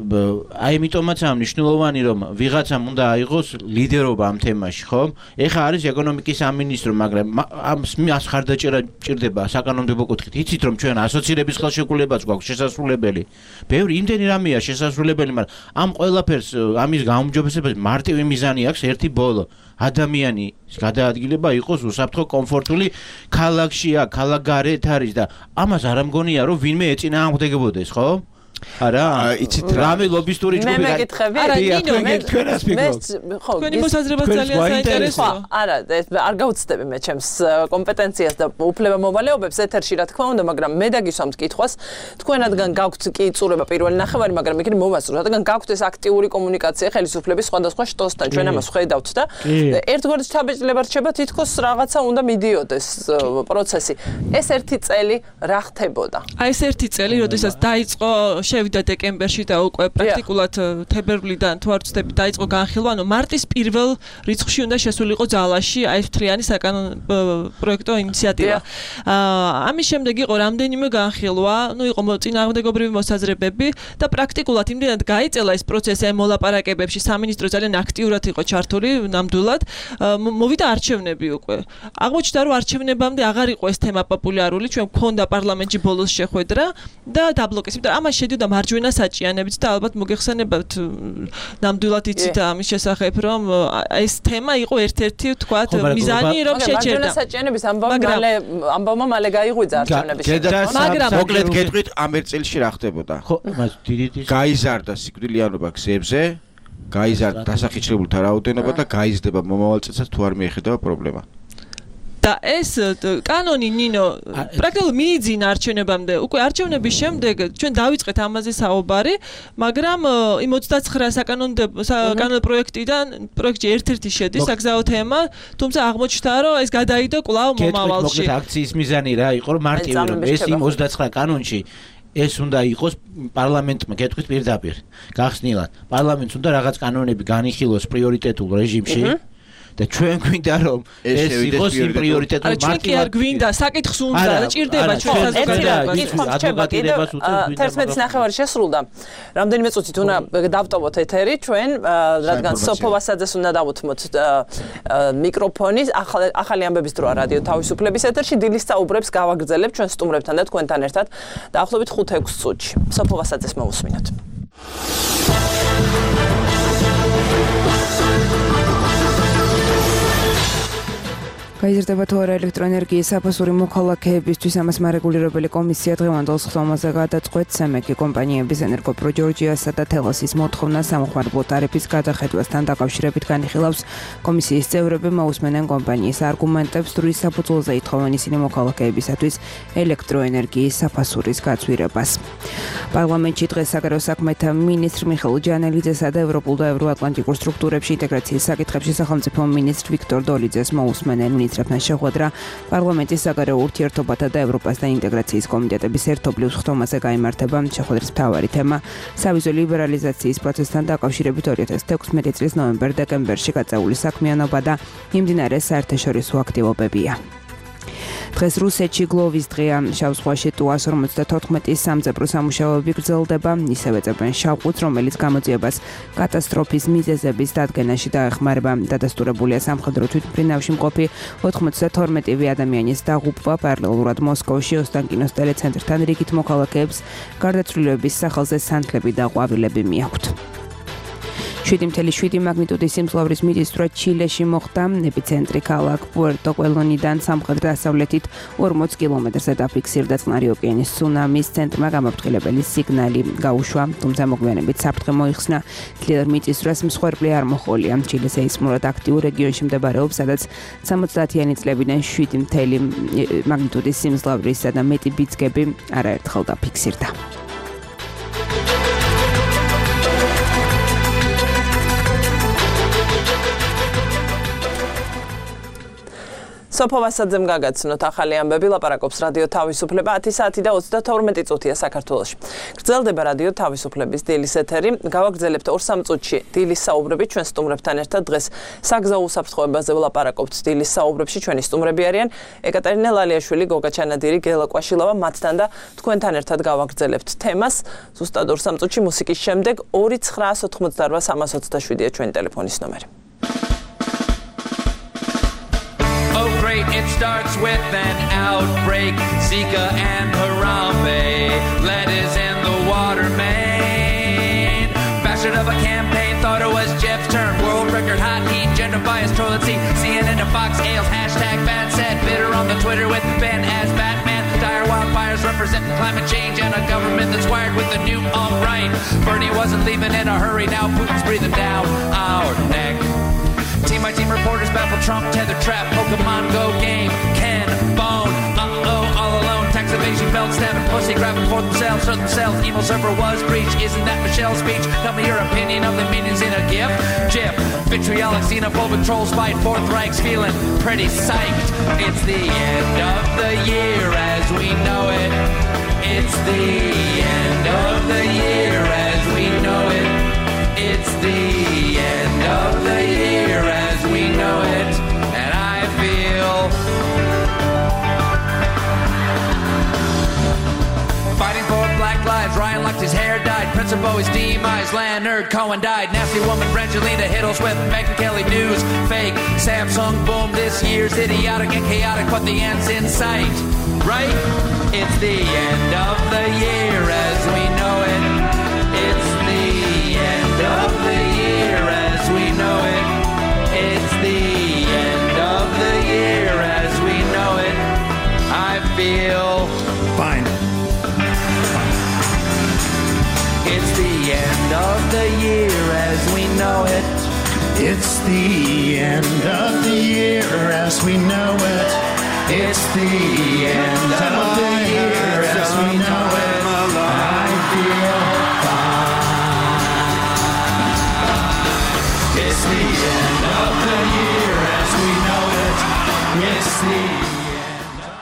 აი ამიტომაც ამ მნიშვნელოვანი რომ ვიღაცამ უნდა აიღოს ლიდერობა ამ თემაში, ხო? ეხა არის ეკონომიკის სამინისტრო, მაგრამ მას ხარდაჭერა ჭირდება საკანონმდებლო კუთხით. იცით რომ ჩვენ ასოცირების ხელშეკრულებაც გვაქვს შესასრულებელი. ბევრი იმდენი რამეა შესასრულებელი, მაგრამ ამ ყველაფერს ამის გაუმჯობესებას მარტივი მიზანი აქვს, ერთი ბოლო. ადამიანის გადაადგილება იყოს უსაფრთხო კომფორტული ქალაქშია, ქალაქ გარეთ არის და ამას არ ამგონია რომ ვინმე ეწინააღმდეგებოდეს, ხო? არა, იცით რამე ლობისტური ჯგუფი მე მეკითხები? არა, ნინო, მე თქვენას ვფიქრობ. ხო, თქვენი მოსაზრება ძალიან საინტერესოა. არა, ეს არ გავუცდები მე ჩემს კომპეტენციას და უფლებამოვალეობებს ეთერში, რა თქმა უნდა, მაგრამ მე დაგისვამთ კითხვას. თქვენადგან გაქვთ კი იწურება პირველი ნახევარი, მაგრამ იქნებ მოვასწრო, რადგან გაქვთ ეს აქტიური კომუნიკაცია ხელისუფლების სხვადასხვა შტოსთან. ჩვენ ამას ხედავთ და ერთგვარად ჩაბეჭდილება რჩება, თითქოს რაღაცა უნდა მიდიოდეს პროცესი. ეს ერთი წელი რა ხდებოდა? აი ეს ერთი წელი, როდესაც დაიწყო შევიდა დეკემბერში და უკვე პრაქტიკულად თებერვლიდან თუ არ ვცდები დაიწყო განხილვა, ანუ მარტის პირველ რიცხვში უნდა შესულიყო ძალაში აი ეს მთლიანი საკანონმდებლო პროექტო ინიციატივა. ამის შემდეგ იყო რამდენიმე განხილვა, ну იყო წინააღმდეგობრივი მოსაზრებები და პრაქტიკულად იმდენად გაიწელა ეს პროცესი აი მოლაპარაკებებში, სამინისტრო ძალიან აქტიურად იყო ჩართული ნამდვილად, მოვიდა არჩევნები უკვე. აღმოჩნდა რომ არჩევნებამდე აღარ იყო ეს თემა პოპულარული, ჩვენ გვქონდა პარლამენტში ბოლოს შეხვედრა და დაბლოკეს, იმიტომ ამას შედიოდა მარჯვენა საჭიანებიც და ალბათ მოგეხსენებათ ნამდვილად იცით ამის შესახებ რომ ეს თემა იყო ერთ-ერთი თქვათ მიზანი რომ შეჭერდა. მარჯვენა საჭიანების ამბავმა მალე გაიღვიძა არჩევნების შემდეგ. მაგრამ მოკლედ გეტყვით ამ ერთ წელში რა ხდებოდა? ხო, მას დიდი გაიზარდა სიკვდილიანობა გზებზე, გაიზარდა დასახიჩლებულთა რაოდენობა და გაიზრდება მომავალ წელსაც თუ არ მიეხედება პრობლემა. და ეს კანონი ნინო პრაქტიკულად მიიძინა არჩევნებამდე. უკვე არჩევნების შემდეგ ჩვენ დავიწყეთ ამაზე საუბარი, მაგრამ იმ ოცდაცხრა საკანონმდებლო საკანონმდებლო პროექტიდან პროექტი ერთ-ერთი შედის საგზაო თემა, თუმცა აღმოჩნდა რომ ეს გადაიდო კვლავ მომავალში. მოკლედ აქციის მიზანი რა იყო, რომ მარტივი რომ ეს იმ ოცდაცხრა კანონში ეს უნდა იყოს პარლამენტმა გეტყვით პირდაპირ. გახსნილად პარლამენტს უნდა რაღაც კანონები განიხილოს პრიორიტეტულ რეჟიმში. და ჩვენ გვინდა რომ ეს იყოს იმ პრიორიტეტული მარტივად. ჩვენ კი არ გვინდა, საკითხს უნდა და ჭირდება ჩვენ საზოგადოებას. თერთმეტი ნახევარი შესრულდა. რამდენიმე წუთით უნდა დავტოვოთ ეთერი ჩვენ, რადგან სოფო ვასაძეს უნდა დავუთმოთ მიკროფონი. ახალი ამბების დროა რადიო თავისუფლების ეთერში დილის საუბრებს გავაგრძელებთ ჩვენ სტუმრებთან და თქვენთან ერთად დაახლოებით ხუთ ექვს წუთში. სოფო ვასაძეს მოვუსმინოთ. გაიზრდება თუ არა ელექტროენერგიის საფასური მოქალაქეებისთვის ამას მარეგულირებელი კომისია დღევანდელ სხდომაზე გადაწყვეტს სემეკი კომპანიების ენერგოპრო ჯორჯიასა და თელოსის მოთხოვნა სამხმარებლო ტარიფის გადახედვასთან დაკავშირებით განიხილავს. კომისიის წევრები მოусმენენ კომპანიის არგუმენტებს დროის საფუძველზე ითხოვენ ისინი მოქალაქეებისათვის ელექტროენერგიის საფასურის გაცვლებას. პარლამენტში დღეს საგარეო საქმეთა მინისტრ მიხეილ ჯანელიძესა და ევროპულ და ევროატლანტიკურ სტრუქტურებში ინტეგრაციის საკითხებში სახელმწიფო მინისტრ ვიქტორ დოლიძეს მოусმენენ. მინისტრებთან შეხვედრა პარლამენტის საგარეო ურთიერთობათა და ევროპას და ინტეგრაციის კომიტეტების ერთობლივ სხდომაზე გაიმართება. შეხვედრის მთავარი თემა სავიზო ლიბერალიზაციის პროცესთან დაკავშირებით ორი ათას თექვსმეტი წლის ნოემბერ-დეკემბერში გაწეული საქმიანობა და მიმდინარე საერთაშორისო აქტივობებია. დღეს რუსეთში გლოვის დღეა. შავ ზღვაში ტუას ორმოცდათოთხმეტი სამძებრო სამუშაოები გრძელდება. ისევე წერენ შავყუთს, რომელიც გამოძიებას კატასტროფის მიზეზების დადგენაში დაეხმარება. დადასტურებულია სამხედრო თვითმფრინავში მყოფი ოთხმოცდათორმეტი ადამიანის დაღუპვა. პარალელურად მოსკოვში ოსტანკინოს ტელეცენტრთან რიგით მოქალაქეებს გარდაცვლილების სახელზე სანთლები და ყვავილები მიაქვთ. შვიდი ათეული შვიდი მაგნიტუდის სიმძლავრის მიდისტრა ჩილეში მოხდა. ეპიცენტრი ქალაქ პუერტო კველონიდან სამხრეთ-დასავლეთით ორმოც კილომეტრზე დაფიქსირდა. წყნარი ოკეანის ცუნამის ცენტრმა გამაფრთხილებელი სიგნალი გაუშვა, თუმცა მოგვიანებით საფრთხე მოიხსნა. ძლიერ მიწისძვრას მსხვერპლი არ მოჰყოლია. ჩილეს სეისმურად აქტიურ რეგიონში მდებარეობს, სადაც სამოცდაათიანი წლებიდან შვიდი ათეული მაგნიტუდის სიმძლავრისა და მეტი ბიძგები არაერთხელ დაფიქსირდა. სოფო ვასაძემ გაგაცნოთ ახალი ამბები. ლაპარაკობს რადიო თავისუფლება. ათი საათი და ოცდათორმეტი წუთია საქართველოში. გრძელდება რადიო თავისუფლების დილის ეთერი. გავაგრძელებთ ორ სამ წუთში დილის საუბრები ჩვენ სტუმრებთან ერთად. დღეს საგზაო უსაფრთხოებაზე ვლაპარაკობთ დილის საუბრებში. ჩვენი სტუმრები არიან ეკატერინე ლალიაშვილი, გოგა ჩანადირი, გელა კვაშილავა, მათთან და თქვენთან ერთად გავაგრძელებთ თემას. ზუსტად ორ სამ წუთში მუსიკის შემდეგ ორი ცხრაას ოთხმოცდარვა სამას ოცდაშვიდია ჩვენი ტელეფონის ნომერი. It starts with an outbreak. Zika and Harambe, lead is in the water main. Bastard of a campaign, thought it was Jeff's turn. World record hot heat, gender bias toilet seat. C N N and Fox Ales, hashtag bad said. Bitter on the Twitter with Ben as Batman. Dire wildfires representing climate change and a government that's wired with the new alt-right. Bernie wasn't leaving in a hurry, now Putin's breathing down our neck. Team by team reporters baffle Trump, tether trap, Pokemon Go game, Ken, Bone, uh-oh, all alone, tax evasion, belt stabbing, pussy grabbing for themselves, hurt themselves, email server was breached, isn't that Michelle's speech? Tell me your opinion of the meanings in a gift, GIF, vitriolic, xenophobic trolls fight, Fourth Reich's feeling pretty psyched. It's the end of the year as we know it. It's the end of the year as we know it. It's the end of the year as we know it, and I feel fighting for black lives. Ryan locked his hair dyed. Prince of Bowie, demised. Leonard Cohen died. Nasty woman Brangelina Hiddlesworth, Megyn Kelly news fake. Samsung boom this year's idiotic and chaotic, but the end's in sight, right? It's the end of the year as we know it. It's the end of the year as we know it. It's the end of the year as we know it. I feel fine. Fine. It's the end of the year as we know it. It's the end of the year as we know it. It's the end of the year as we know it. I feel It's the end of the year as we know it. It's the end of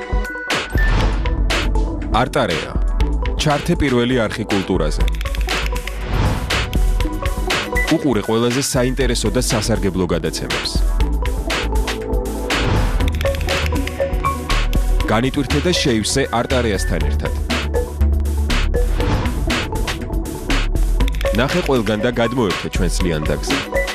Არტარეა. ჩართე პირველი არხი კულტურაზე. უყურე ყველაზე საინტერესო და სასარგებლო გადაცემებს. განიტვირთე და შეივსე არტარიასთან ერთად. ნახე ყველგან და გადმოერთე ჩვენს ლიანდაგზე.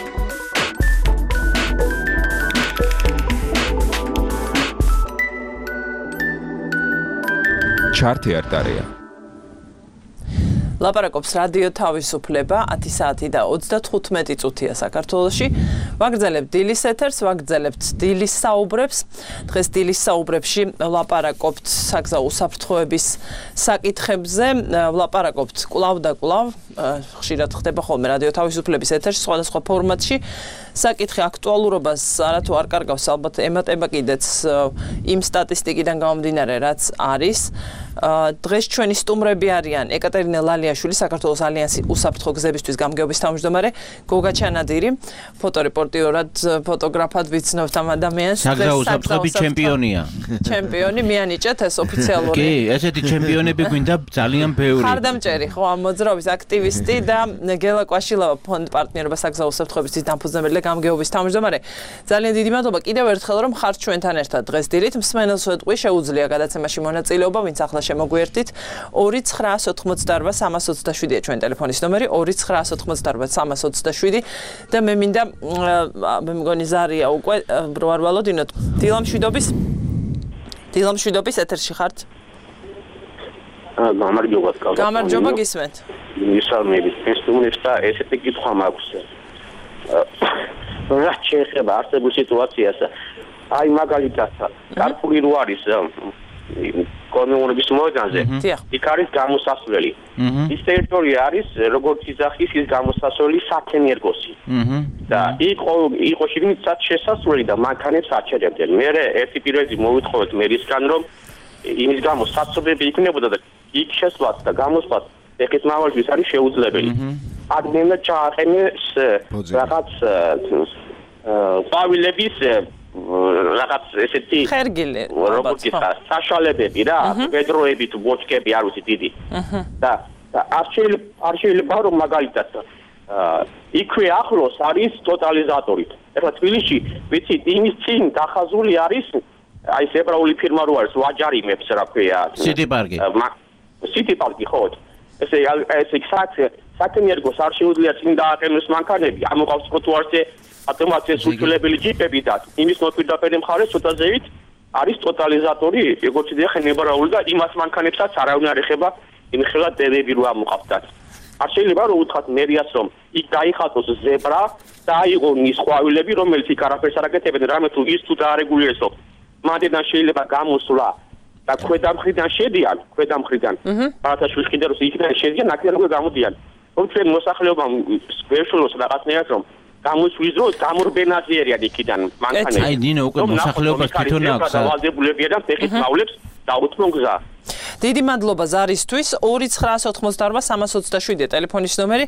ჩარტი არტარია. ლაპარაკობს რადიო თავისუფლება ათი საათი და ოცდათხუთმეტი წუთია საქართველოში. ვაგრძელებთ დილის ეთერს, ვაგრძელებთ დილის საუბრებს. დღეს დილის საუბრებში ვლაპარაკობთ საგზაო უსაფრთხოების საკითხებზე, ვლაპარაკობთ კვლავ და კვლავ, ხშირად ხდება ხოლმე რადიო თავისუფლების ეთერში სხვადასხვა ფორმატში. საკითხი აქტუალურობას არათუ არ კარგავს, ალბათ ემატება კიდეც იმ სტატისტიკიდან გამომდინარე, რაც არის. დღეს ჩვენი სტუმრები არიან ეკატერინა ლალიაშვილი, საქართველოს ალიანსი უსაფრთხო გზებისთვის გამგეობის თავმჯდომარე, გოგა ჩანადირი, ფოტორეპორტიორად, ფოტოგრაფად ვიცნობთ ამ ადამიანს. საგზაო უსაფრთხოების ჩემპიონია. ჩემპიონი მიანიჭეთ ეს ოფიციალური. კი, ესეთი ჩემპიონები გვინდა ძალიან ბევრი. ხარდამჭერი ხო ამ მოძრაობის აქტივისტი და გელა კვაშილავა ფონდ პარტნიორობა საგზაო უსაფრთხოებისთვის დამფუძნებელი და გამგეობის თავმჯდომარე. ძალიან დიდი მადლობა კიდევ ერთხელ რომ ხართ ჩვენთან ერთად დღეს დილით. მსმენელს ვეტყვი, შეუძლია გადაცემაში მონაწილეობა, ვინც ახლა შემოგვიერთით. ორი ცხრაას ოთხმოცდაორბა სამას ოცდაშვიდია ჩვენი ტელეფონის ნომერი, ორი ცხრაას ოთხმოცდაორბა სამას ოცდაშვიდი და მე მინდა მე მგონი ზარია უკვე რო არ ვალოდინოთ. დილამშვიდობის დილამშვიდობის ეთერში ხართ? გამარჯობა კალდა. გამარჯობა გისმენთ. მისალმებით ფესტუმებს და ესეთი კითხვა მაქვს. რა შეიძლება არსებულ სიტუაციას? აი მაგალითად, კარპული რო არის კომუნების მოედანზე. იქ არის გამოსასვლელი. ის ტერიტორია არის როგორც იძახის ის გამოსასვლელი საენერგოსი. და იქ იყო შიგნითაც შესასვლელი და მანქანებს აჩერებდნენ. მე ერთი პირადი მოვიტხოვეთ მერისგან რომ იმის გამო საცობები იქნებოდა და იქ შესვლაც და გამოსვლაც ეხეთ მავალთვის არის შეუძლებელი. ადმინა ჩააყენეს რაღაც ყვავილების რაღაც ესეთი ხერგილი როგორც ისა საშუალებები რა პედროები თუ ბოჭკები არ ვიცი დიდი და არ შეიძლება არ შეიძლება რომ მაგალითად იქვე ახლოს არის ტოტალიზატორი. ეხლა თბილისში ვიცით იმის წინ დახაზული არის აი ეს ებრაული ფირმა რო არის ვაჯარიმებს რა ქვია სიტი პარკი სიტი პარკი ხო ესე ესე საენერგოს არ შეუძლია წინ დააყენოს მანქანები ამოყავს ტროტუარზე ავტომატიზაციის სულელებელი ჯიპები და იმის მოპირდაპირე მხარეს ცოტა ზევით არის ტოტალიზატორი როგორც იდეა ხენებრაული და იმას მანქანებსაც არავინ არ ეხება იმხელა დებები რო ამოყავდათ. არ შეიძლება რომ უთხრათ მერიას რომ იქ დაიხატოს ზებრა და აიღონ ის ყვავილები რომელიც იქ არაფერს არ აკეთებენ რამე თუ ის თუ დაარეგულირებსო მანდიდან შეიძლება გამოსვლა და ქვედამხრიდან შედიან ქვედამხრიდან ბარათაშვილის კიდეროს იქიდან შედიან აქედან უკვე გამოდიან რომ ჩვენ მოსახლეობამ ვერშულოს რაღაცნაირად რომ გამოსვლის დროს გამორბენაზე არიან იქიდან მანქანები აი დინო უკვე მოსახლეობას თვითონ აქვს დავალდებულებია და ფეხით მავლებს დაუთმო გზა. დიდი მადლობა ზარისთვის. ორი ცხრაას ოთხმოცდაორბა სამას ოცდაშვიდია ტელეფონის ნომერი.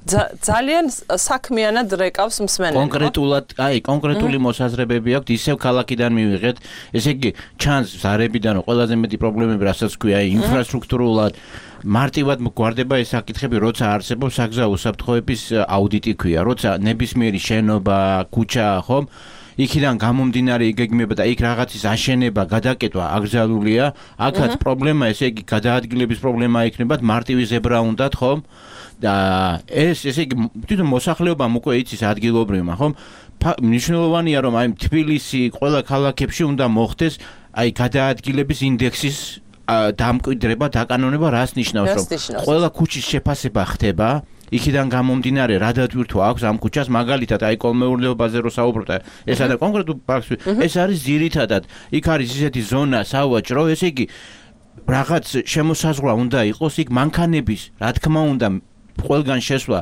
ძალიან საქმიანად რეკავს მსმენელს. კონკრეტულად, აი, კონკრეტული მოსაზრებები აქვს, ისევ ქალაქიდან მივიღეთ. ესე იგი, ჩანს ზარებიდან ყველაზე მეტი პრობლემები, რასაც ქვია, აი, ინფრასტრუქტურულად მარტივად გვარდება ეს საკითხები, როცა არსებობს საგზაო უსაფრთხოების აუდიტი ქვია, როცა ნებისმიერი შენობა, ქუჩა, ხომ? იქიდან გამომდინარე იგეგმება და იქ რაღაცის აშენება, გადაკეთვა აკრძალულია, აქაც პრობლემა, ესე იგი, გადაადგილების პრობლემა იქნება, მარტივი ზებრა უნდათ, ხომ? და ეს, ესე იგი, თვითონ მოსახლეობამ უკვე იცის ადგილობრივმა, ხომ? მნიშვნელოვანია, რომ აი თბილისი, ყველა ქალაქებში უნდა მოხდეს აი გადაადგილების ინდექსის დამკვიდრება, დაკანონება, რას ნიშნავს, რომ ყველა ქუჩის შეფასება ხდება იქიდან გამომდინარე რა დატვირთვა აქვს ამ ქუჩას მაგალითად აი კოლმეურნეობაზე რო საუბრობთ ეს არის კონკრეტულ პარკში ეს არის ძირითადად იქ არის ისეთი ზონა სავაჭრო ესე იგი რაღაც შემოსაზღვრა უნდა იყოს იქ მანქანების რა თქმა უნდა ყველგან შესვლა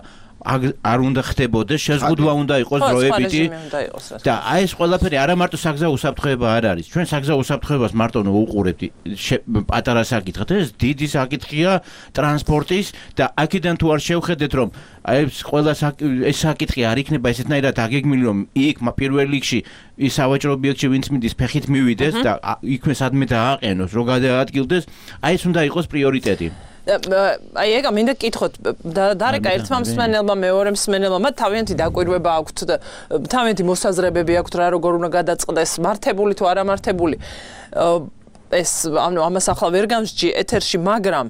არ უნდა ხდებოდეს შეზღუდვა უნდა იყოს დროებითი და აი ეს ყველაფერი არა მარტო საგზაო უსაფრთხოება არ არის ჩვენ საგზაო უსაფრთხოებას მარტო უყურებთ პატარა საკითხად ეს დიდი საკითხია ტრანსპორტის და აქედან თუ არ შევხედეთ რომ აი ეს ყველა ეს საკითხი არ იქნება ესეთნაირად აგეგმილი რომ იქ პირველ რიგში ის სავაჭრო ობიექტში ვინც მიდის ფეხით მივიდეს და იქვე სადმე დააყენოს რო გადაადგილდეს აი ეს უნდა იყოს პრიორიტეტი აი ეგა მინდა გკითხოთ დარეკა ერთმა მსმენელმა მეორე მსმენელმა მათ თავიანთი დაკვირვება აქვთ და თავიანთი მოსაზრებები აქვთ რა როგორ უნდა გადაწყდეს მართებული თუ არა მართებული ეს ანუ ამას ახლა ვერ გამსჯი ეთერში მაგრამ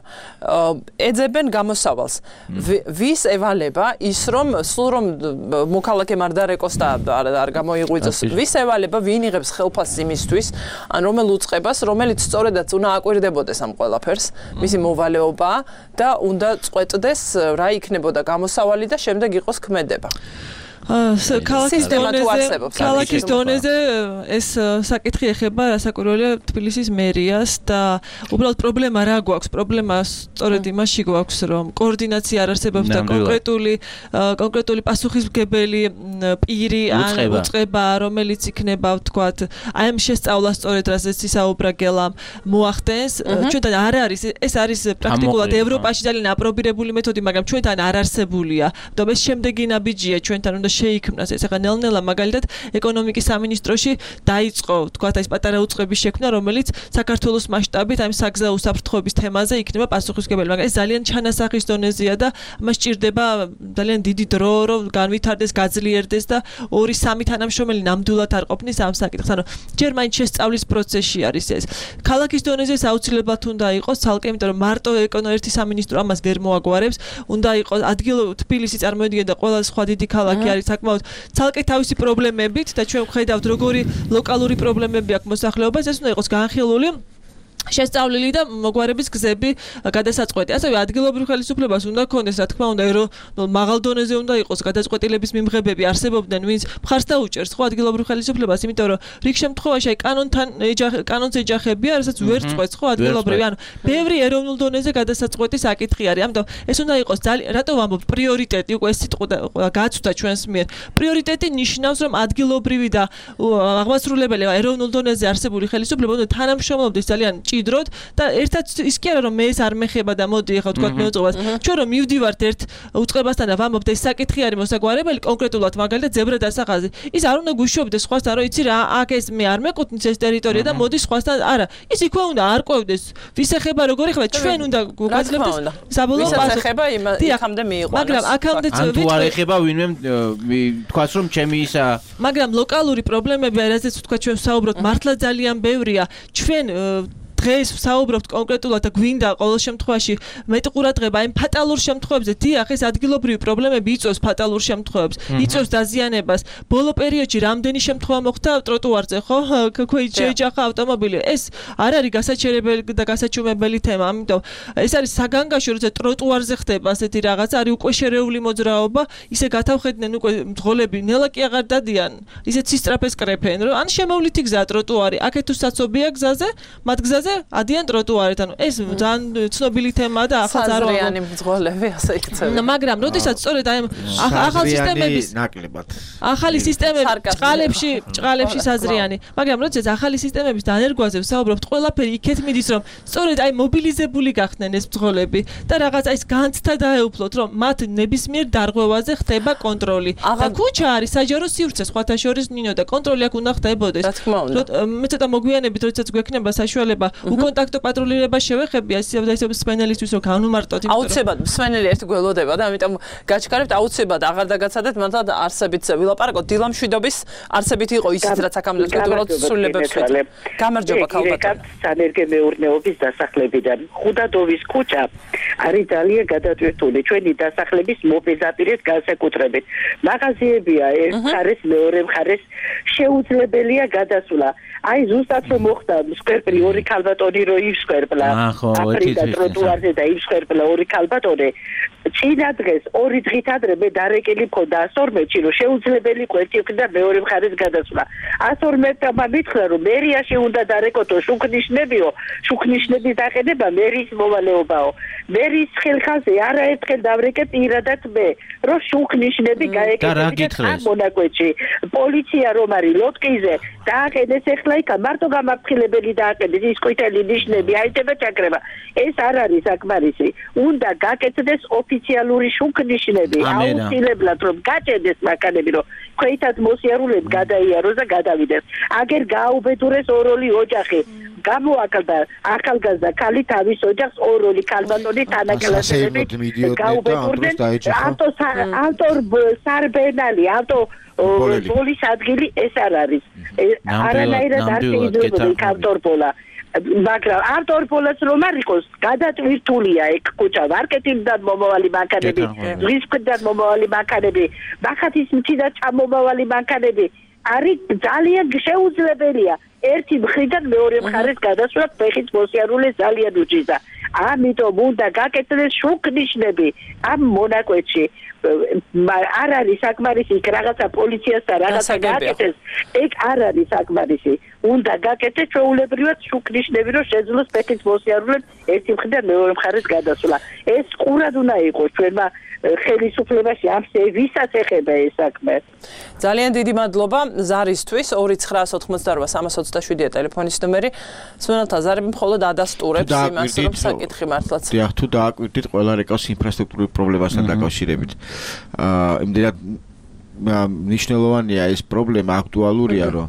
ეძებენ გამოსავალს ვის ევალება ის რომ სულ რომ მოქალაქემ არ დარეკოს და არ გამოიღვიძოს ვის ევალება ვინ იღებს ხელფასს იმისთვის ან რომელ უწყებას რომელიც სწორედაც უნდა აკვირდებოდეს ამ ყველაფერს მისი მოვალეობა და უნდა წყვეტდეს რა იქნებოდა გამოსავალი და შემდეგ იყოს ქმედება ქალაქის დონეზე ქალაქის დონეზე ეს საკითხი ეხება რასაკვირველია თბილისის მერიას და უბრალოდ პრობლემა რა გვაქვს პრობლემა სწორედ იმაში გვაქვს რომ координация არ არსებობს და კონკრეტული კონკრეტული პასუხისმგებელი პირი ან უწყება რომელიც იქნება ვთქვათ აი ამ შესწავლას სწორედ რასაც ისაუბრა გელამ მოახდენს ჩვენთან არ არის ეს არის პრაქტიკულად ევროპაში ძალიან აპრობირებული მეთოდი მაგრამ ჩვენთან არ არსებულია და ეს შემდეგი ნაბიჯია ჩვენთან უნდა შეიქმნას ეს ახლა ნელ-ნელა მაგალითად ეკონომიკის სამინისტროში დაიწყო თქვათ ეს პატარა უწყების შექმნა რომელიც საქართველოს მასშტაბით ამ საგზაო უსაფრთხოების თემაზე იქნება პასუხისმგებელი მაგრამ ეს ძალიან ჩანასახის დონეზეა და მას სჭირდება ძალიან დიდი დრო რომ განვითარდეს გაძლიერდეს და ორი სამი თანამშრომელი ნამდვილად არ ყოფნის ამ საკითხს ანუ ჯერ მაინც შესწავლის პროცესში არის ეს ქალაქის დონეზე აუცილებლად უნდა იყოს ცალკე იმიტომ რომ მარტო ეკონომიკის სამინისტრო ამას ვერ მოაგვარებს უნდა იყოს ადგილობრივ თბილისი წარმოედგინე და ყველა სხვა დიდი ქალაქი არის საკმაოდ ცალკე თავისი პრობლემებით და ჩვენ ვხედავთ როგორი ლოკალური პრობლემები აქვს მოსახლეობას ეს უნდა იყოს განხილული შესწავლილი და მოგვარების გზები გადასაწყვეტი. ასევე ადგილობრივ ხელისუფლებას უნდა ქონდეს, რა თქმა უნდა, რომ მაღალ დონეზე უნდა იყოს გადაწყვეტილების მიმღებები არსებობდნენ, ვინც მხარს დაუჭერს ხო ადგილობრივ ხელისუფლებას, იმიტომ რომ რიგ შემთხვევაში აი კანონთან კანონს ეჯახებია, რასაც ვერ წყვეტს ხო ადგილობრივი. ანუ ბევრი ეროვნულ დონეზე გადასაწყვეტი საკითხი არის. ამიტომ ეს უნდა იყოს ძალიან რატო ვამბობ პრიორიტეტი, უკვე ეს სიტყვა გაცვდა ჩვენს მიერ. პრიორიტეტი ნიშნავს, რომ ადგილობრივი და აღმასრულებელი ეროვნულ დონეზე არსებული ხელისუფლება უნდა თანამშრომლობდეს ძალიან ჭიდროდ და ერთად ის კი არა რომ მე ეს არ მეხება და მოდი ახლა თქვა მეუწყებას ჩვენ რომ მივდივართ ერთ უწყებასთან და ვამბობთ ეს საკითხი არის მოსაგვარებელი კონკრეტულად მაგალითად ზებრა დასახაზი ის არ უნდა გუშობდეს სხვასთან რომ იცი რა აქ ეს მე არ მეკუთვნის ეს ტერიტორია და მოდი სხვასთან არა ის იქვე უნდა არ ყვევდეს ვის ეხება როგორ ეხება ჩვენ უნდა გაძლევდეს საბოლოო პასუხი ეხება იმამდე მიიყვანოს მაგრამ აქამდე ან თუ არ ეხება ვინმე თქვას რომ ჩემი ისა მაგრამ ლოკალური პრობლემები რაზეც თქვა ჩვენ საუბრობთ მართლა ძალიან ბევრია ჩვენ დღეს ვსაუბრობთ კონკრეტულად და გვინდა ყოველ შემთხვევაში მეტი ყურადღება იმ ფატალურ შემთხვევებზე. დიახ, ეს ადგილობრივი პრობლემები იწვევს ფატალურ შემთხვევებს, იწვევს დაზიანებას. ბოლო პერიოდში რამდენი შემთხვევა მოხდა ტროტუარზე, ხო? ქვით შეეჯახა ავტომობილი. ეს არ არის გასაჩერებელი და გასაჩუმებელი თემა, ამიტომ ეს არის საგანგაშო, როცა ტროტუარზე ხდება ასეთი რაღაცა, არის უკვე შერეული მოძრაობა, ისე გათავხედნენ უკვე მძღოლები, ნელა კი აღარ დადიან. ისე ცისტრაფეს კრეფენ, რომ ან შემოვლითი გზაა ტროტუარი, აქეთ თუ საცობია გზაზე, მათ გზაზე ადიან ტროტუარით, ანუ ეს ძალიან ცნობილი თემაა და ახლა ძალიან ზარიანი მძღოლები ასე იქცევენ. მაგრამ როდესაც სწორედ აი ახალ სისტემების ნაკლებად ახალი სისტემები ჭყალებში ჭყალებში საზრიანი, მაგრამ როდესაც ახალი სისტემების დანერგვაზე ვსაუბრობთ, ყველაფერი იქეთ მიდის, რომ სწორედ აი მობილიზებული გახდნენ ეს მძღოლები და რაღაც აი ეს განცდა დაეუფლოთ, რომ მათ ნებისმიერ დარღვევაზე ხდება კონტროლი. და ქუჩა არის საჯარო სივრცე, სხვათა შორის ნინო და კონტროლი აქ უნდა ხდებოდეს. რა თქმა უნდა. მე ცოტა მოგვიანებით, როდესაც გვექნება საშუალება უკონტაქტო პატრულირება შევეხებია ისე და ისე სპენელისთვის რომ განუმარტოთ იმიტომ აუცილებლად სპენელი ერთი გველოდება და ამიტომ გაჩქარებთ აუცილებლად აღარ დაგაცადეთ მართლა არსებით ვილაპარაკოთ დილამშვიდობის არსებით იყო ისიც რაც აქამდე თქვით სრულებებს ვეთ გამარჯობა ქალბატონო სანერგემეურნეობის დასახლებიდან ხუდადოვის ქუჩა არის ძალიან გადატვირთული ჩვენი დასახლების მოპეზაპირეს განსაკუთრებით მაღაზიებია ერთ მხარეს მეორე მხარეს შეუძლებელია გადასვლა აი ზუსტად რომ მოხდა სკვერპლი ორი ქალბატონი რო ივსკვერპლა აფრიდა ტროტუარზე და ივსკვერპლა ორი ქალბატონი წინა დღეს ორი დღით ადრე მე დარეკილი მქონდა ასორმეთში რომ შეუძლებელი კვერტი ვქნდა მეორე მხარეს გადასვლა ასორმეთმა მითხრა რომ მერიაში უნდა დარეკოთო შუქნიშნებიო შუქნიშნების დაყენება მერის მოვალეობაო მერის ხელხაზე არაერთხელ დავრეკე პირადად მე რომ შუქნიშნები გაეკეთებინათ ამ მონაკვეთში პოლიცია რომ არის ლოტკიზე დააყენეს ეხლა იქ მარტო გამაფრთხილებელი დააყენეს ის ყვითელი ნიშნები აიდება ჩაკრება ეს არ არის საკმარისი უნდა გაკეთდეს ოფიციალური შუქნიშნები აუცილებლად რომ გაჭედეს მანქანები რომ ქვეითად მოსიარულეებს გადაიაროს და გადავიდეს აგერ გააუბედურეს ოროლი ოჯახი გამოაკლდა ახალგაზრდა ქალი თავის ოჯახს ორ-ორი ქალბატონი თანაკლასელები გაუბედურდნენ ავტო ავტო სარბენალი ავტო პოლის ადგილი ეს არ არის არანაირად არ შეიძლება ავტორბოლა მაგრამ ავტორბოლას რომ არ იყოს გადატვირთულია ეგ ქუჩა ვარკეტიდან მომავალი მანქანები ზღვის მხრიდან მომავალი მანქანები ბახათის მთიდან ჩამომავალი მანქანები არის ძალიან შეუძლებელია ერთი მხრიდან მეორე მხარეს გადასვლა ფეხით მოსიარულე ძალიან უჭირდა ამიტომ უნდა გაკეთდეს შუქნიშნები ამ მონაკვეთში არ არის საკმარისი რაღაცა პოლიციასთან რაღაცა გააკეთეს ეგ არ არის საკმარისი უნდა გაკეთდეს ჩვეულებრივად შუქნიშნები რომ შეძლოს ფეხით მოსიარულე ერთი მხრიდან მეორე მხარეს გადასვლა ეს ყურად უნდა იყოს ჩვენმა ხელისუფლებაში ამ ვისაც ეხება ეს საქმე ძალიან დიდი მადლობა ზარისთვის ორი ცხრაას ოთხმოცდაორვა სამას ოცდაშვიდია ტელეფონის ნომერი სმენელთა ზარები მხოლოდ ადასტურებს იმას რომ საკითხი მართლაც დიახ თუ დააკვირდით ყველა რეკავს ინფრასტრუქტურულ პრობლემასთან დაკავშირებით აა იმდენად მნიშვნელოვანია ეს პრობლემა აქტუალურია რომ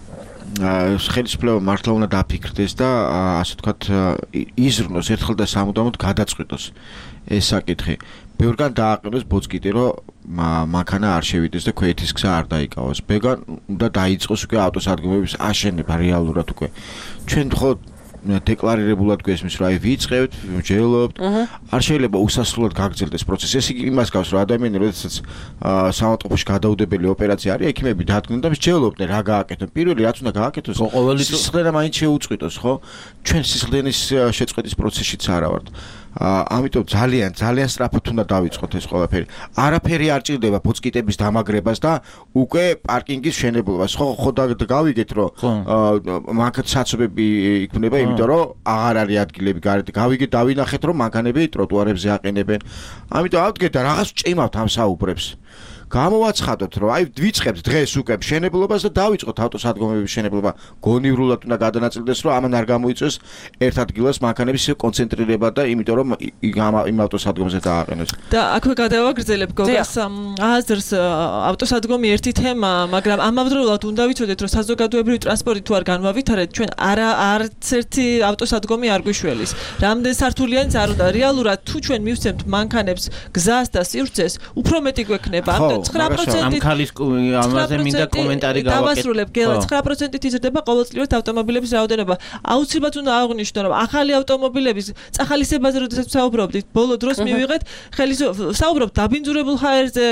ხელისუფლება მართლა უნდა დაფიქრდეს და ასე ვთქვათ იზრნოს ერთხელ და სამუდამოდ გადაწყვიტოს ეს საკითხი ბევრგან დააყენოს ბოцკიტი რომ მანქანა არ შევიდეს და ქვეითის გზა არ დაიკავოს ბევრგან უნდა დაიწყოს უკვე ავტოსადგომების აშენება რეალურად უკვე ჩვენ მხოლოდ დეკლარირებულად გვესმის რომ აი ვიწყებთ ვჯელობთ არ შეიძლება უსასრულოდ გაგრძელდეს პროცესი ეს იმას გავს რომ ადამიანები როდესაც სამავტყოფოში გადაუდებელი ოპერაცია არის ექიმები დადგნენ და მსჯელობდნენ რა გააკეთონ პირველი რაც უნდა გააკეთოს სისხლდენა მაინც შეუწყვიტოს ხო ჩვენ სისხლდენის შეწყვეტის პროცესშიც არა ვართ ამიტომ ძალიან ძალიან სწრაფად უნდა დავიწყოთ ეს ყველაფერი. არაფერი არ ჭირდება ბოцკიტების დამაგრებას და უკვე პარკინგის მშენებლობას. ხო ხო გავიგეთ რომ მანქანა საცობები იქნება, იმიტომ რომ აღარ არის ადგილები გარეთ. გავიგეთ დავინახეთ რომ მანქანები ტროტუარებზე აყენებენ. ამიტომ ავდგეთ და რაღაც ჭიმავთ ამ საუბრებს. გამოვაცხადოთ რომ აი ვიწყებთ დღეს უკვე მშენებლობას და დავიწყოთ ავტოსადგომების მშენებლობა გონივრულად უნდა გადანაწილდეს რომ ამან არ გამოიწვიოს ერთ ადგილას მანქანების კონცენტრირება და იმიტომ რომ იმ ავტოსადგომზე დააყენოს და აქვე გადავაგრძელებ გოგას აზრს ავტოსადგომი ერთი თემა მაგრამ ამავდროულად უნდა ვიცოდეთ რომ საზოგადოებრივი ტრანსპორტი თუ არ განვავითარეთ ჩვენ არა არც ერთი ავტოსადგომი არ გვიშველის რამდენ სართულიანიც არ უნდა რეალურად თუ ჩვენ მივცემთ მანქანებს გზას და სივრცეს უფრო მეტი გვექნება ცხრა პროცენტით ამქალის ამაზე მინდა კომენტარი გავაკეთო. დავასრულებ გელა ცხრა პროცენტით იზრდება ყოველწლიურად ავტომობილების რაოდენობა. აუცილებლად უნდა აღვნიშნო რომ ახალი ავტომობილების წახალისებაზე როდესაც საუბრობდით, ბოლო დროს მივიღეთ საუბრობთ დაბინძურებულ ჰაერზე,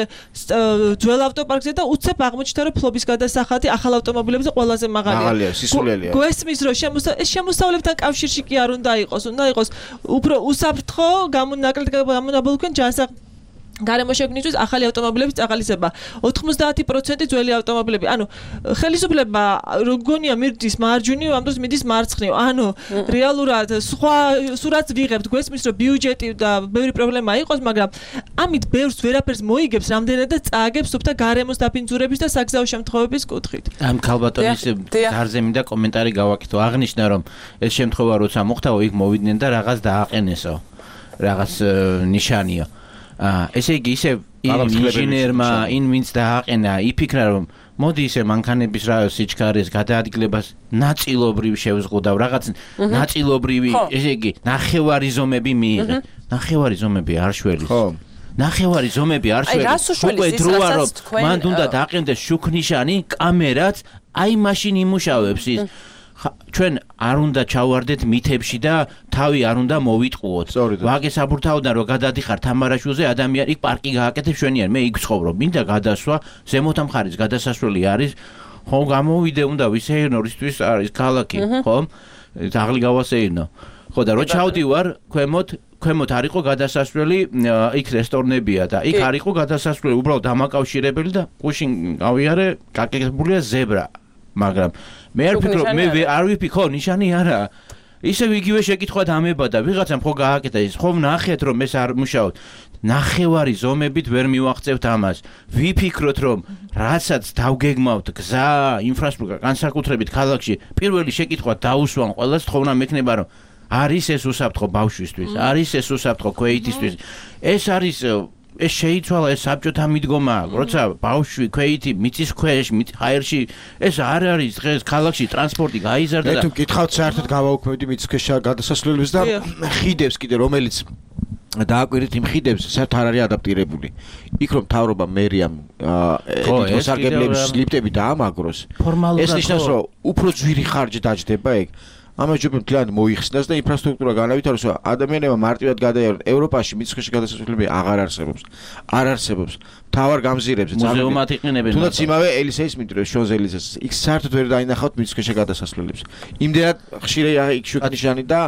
ძველ ავტოპარკზე და უცებ აღმოჩნდა რომ ფლობის გადასახადი ახალ ავტომობილებზე ყველაზე მაღალია. მაღალია, სისულელია. გვესმის რომ ეს შემოსავლებთან კავშირში კი არ უნდა იყოს, უნდა იყოს უფრო უსაფრთხო, გამონაკლედ გამონაბოლქვენ ჯანსაღ გარემო შექმნისთვის ახალი ავტომობილების წახალისება ოთხმოცდაათი პროცენტი ძველი ავტომობილები. ანუ ხელისუფლება როგორია მირდის მარჯვნივ, ამ დროს მიდის მარცხნივ. ანუ რეალურად სხვა სურათს ვიღებთ, გვესმის რომ ბიუჯეტი და ბევრი პრობლემა იყოს, მაგრამ ამით ბევრს ვერაფერს მოიგებს, რამდენადაც წააგებს სუფთა გარემოს დაბინძურების და საგზაო შემთხვევების კუთხით. ამ ქალბატონის გარზე მინდა კომენტარი გავაკეთო. აღნიშნა რომ ეს შემთხვევა როცა მოხდაო, იქ მოვიდნენ და რაღაც დააყენესო. რაღაც ნიშანია. აა ესე იგი ისე ინჟინერმა იმ ვინც დააყენა იფიქრა რომ მოდი ისე მანქანების რა სიჩქარეს გადაადგილებას ნაწილობრივ შევზღუდავ რაღაც ნაწილობრივი ესე იგი ნახევარი ზომები მიიღე ნახევარი ზომები არ შველის ხო ნახევარი ზომები არ შველის უკვე დროა რომ მან უნდა დააყენდეს შუქნიშანი კამერაც აი მაშინ იმუშავებს ის ჩვენ არ უნდა ჩავარდეთ მითებში და თავი არ უნდა მოვიტყუოთ. ვაგე საბურთაოდან რომ გადადიხარ თამარაშვილზე ადამიანი იქ პარკი გააკეთებს შვენიერ მე იქ ცხოვრობ. მინდა გადასვა ზემოთ მხარის გადასასვლელი არის. ხო გამოვიდე უნდა ვისეირნო რისთვის არის ქალაქი, ხო? დაღლი გავასეირნო. ხო და რო ჩავდივარ ქვემოთ ქვემოთ არ იყო გადასასვლელი, იქ რესტორნებია და იქ არ იყო გადასასვლელი, უბრალოდ დამაკავშირებელი და გუშინ გავიარე, გაკეთებულია ზებრა. მაგრამ მე არ ვფიქრობ, მე არ ვიფიქრ, ნიშანი არა. ისე იგივე შეკითხვა დამებადა, ვიღაცამ ხო გააკეთა ის, ხო ნახეთ რომ ეს არ მუშაობ. ნახევარი ზომებით ვერ მივახცევთ ამას. ვიფიქროთ რომ რასაც დავგეგმავთ გზა, ინფრასტრუქტურა, განსაკუთრებით ქალაქში, პირველი შეკითხვა დაუსვან ყველას თხოვნა მექნება რომ არის ეს უსაფრთხო ბავშვისთვის, არის ეს უსაფრთხო ქვეითისთვის. ეს არის ეს შეიცვალა ეს საბჭოთა მიდგომა, როცა ბავშვი ქვეითი მიწის ქვეშ, ჰაერში, ეს არ არის დღეს ქალაქში ტრანსპორტი გაიზარდა და თუ გითხავთ საერთოდ გავაუქმებდი მიწის ქვეშ გადასასვლელებს და ხიდებს კიდე რომელიც დააკვირდით იმ ხიდებს საერთოდ არ არის ადაპტირებული. იქ რომ მთავრობა მერიამ მოსარგებლების ლიფტები დაამაგროს, ეს ნიშნავს რომ უფრო ძვირი ხარჯი დაჯდება ეგ. ამას ჯობია მთლიანად მოიხსნას და ინფრასტრუქტურა განავითაროს, რომ ადამიანებმა მარტივად გადაიარონ. ევროპაში მიწისქვეშა გადასასვლელები აღარ არსებობს. არ არსებობს. მთავარ გამზირებზე მუზეუმად იყენებენ. თუნდაც იმავე ელისეის მინდვრებს, შონზელიზეს. იქ საერთოდ ვერ დაინახავთ მიწისქვეშა გადასასვლელებს. იმდენად ხშირი იქ შუქნიშანი და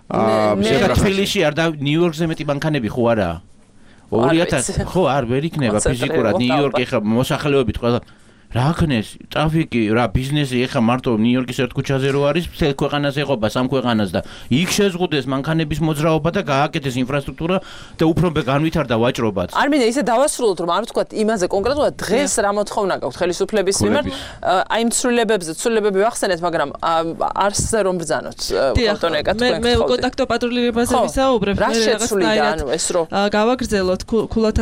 თბილისში არ და ნიუ-იორკზე მეტი მანქანები ხო არაა? ორი ათასი ხო არ ვერ იქნება ფიზიკურად ნიუ-იორკი ხა მოსახლეობით ყველა რა ქნეს ტრაფიკი რა ბიზნესი ეხა მარტო ნიუ-იორკის ერთ ქუჩაზე რო არის მთელ ქვეყანას ეყობა სამ ქვეყანას და იქ შეზღუდეს მანქანების მოძრაობა და გააკეთეს ინფრასტრუქტურა და უფრო განვითარდა ვაჭრობაც. არ მინდა ისე დავასრულოთ რომ არ ვთქვათ იმაზე კონკრეტულად დღეს რა მოთხოვნა გაქვთ ხელისუფლების მიმართ აი იმ ცვლილებებზე ცვლილებები ვახსენეთ მაგრამ არსზე რომ ბრძანოთ კონტონეკა თქვენ მე კონტაქტო პატრულირებაზე ვისაუბრებ მე რაღაცნაირად ეს რო გავაგრძელოთ ქულათა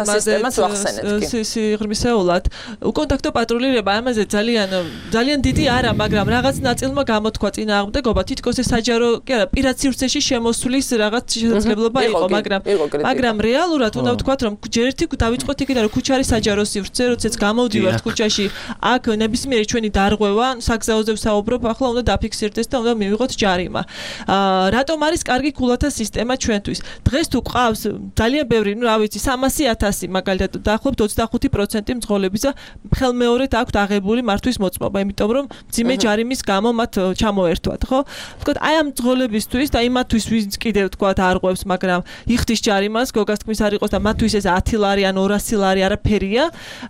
სისტემაზე სიღრმისეულად კონტაქტო პატრულირება ამაზე ძალიან ძალიან დიდი არა, მაგრამ რაღაც ნაწილმა გამოთქვა წინააღმდეგობა, თითქოს ეს საჯარო კი არა, პირად სივრცეში შემოსვლის რაღაც შესაძლებლობა იყო, მაგრამ მაგრამ რეალურად უნდა ვთქვათ, რომ ჯერ ერთი დავიწყოთ იქიდან, რომ ქუჩა არის საჯარო სივრცე, როდესაც გამოვდივართ ქუჩაში, აქ ნებისმიერი ჩვენი დარღვევა, საგზაოზე ვსაუბრობ, ახლა უნდა დაფიქსირდეს და უნდა მივიღოთ ჯარიმა. რატომ არის კარგი ქულათა სისტემა ჩვენთვის? დღეს თუ ყავს ძალიან ბევრი, ну, რა ვიცი, სამასი ათასი მაგალითად, დაახლოებით ოცდახუთი პროცენტი მძღოლებისა ხელმეორედ აქვთ აღებული მართვის მოწმობა, იმიტომ რომ ძიმე ჯარიმის გამო მათ ჩამოერთვათ, ხო? ვთქვათ, აი ამ მძღოლებისთვის და იმათთვის ვინც კიდევ ვთქვათ არღვევს, მაგრამ იხდის ჯარიმას, გოგას თქმის არ იყოს და მათთვის ეს ათი ლარი ან ორასი ლარი არაფერია.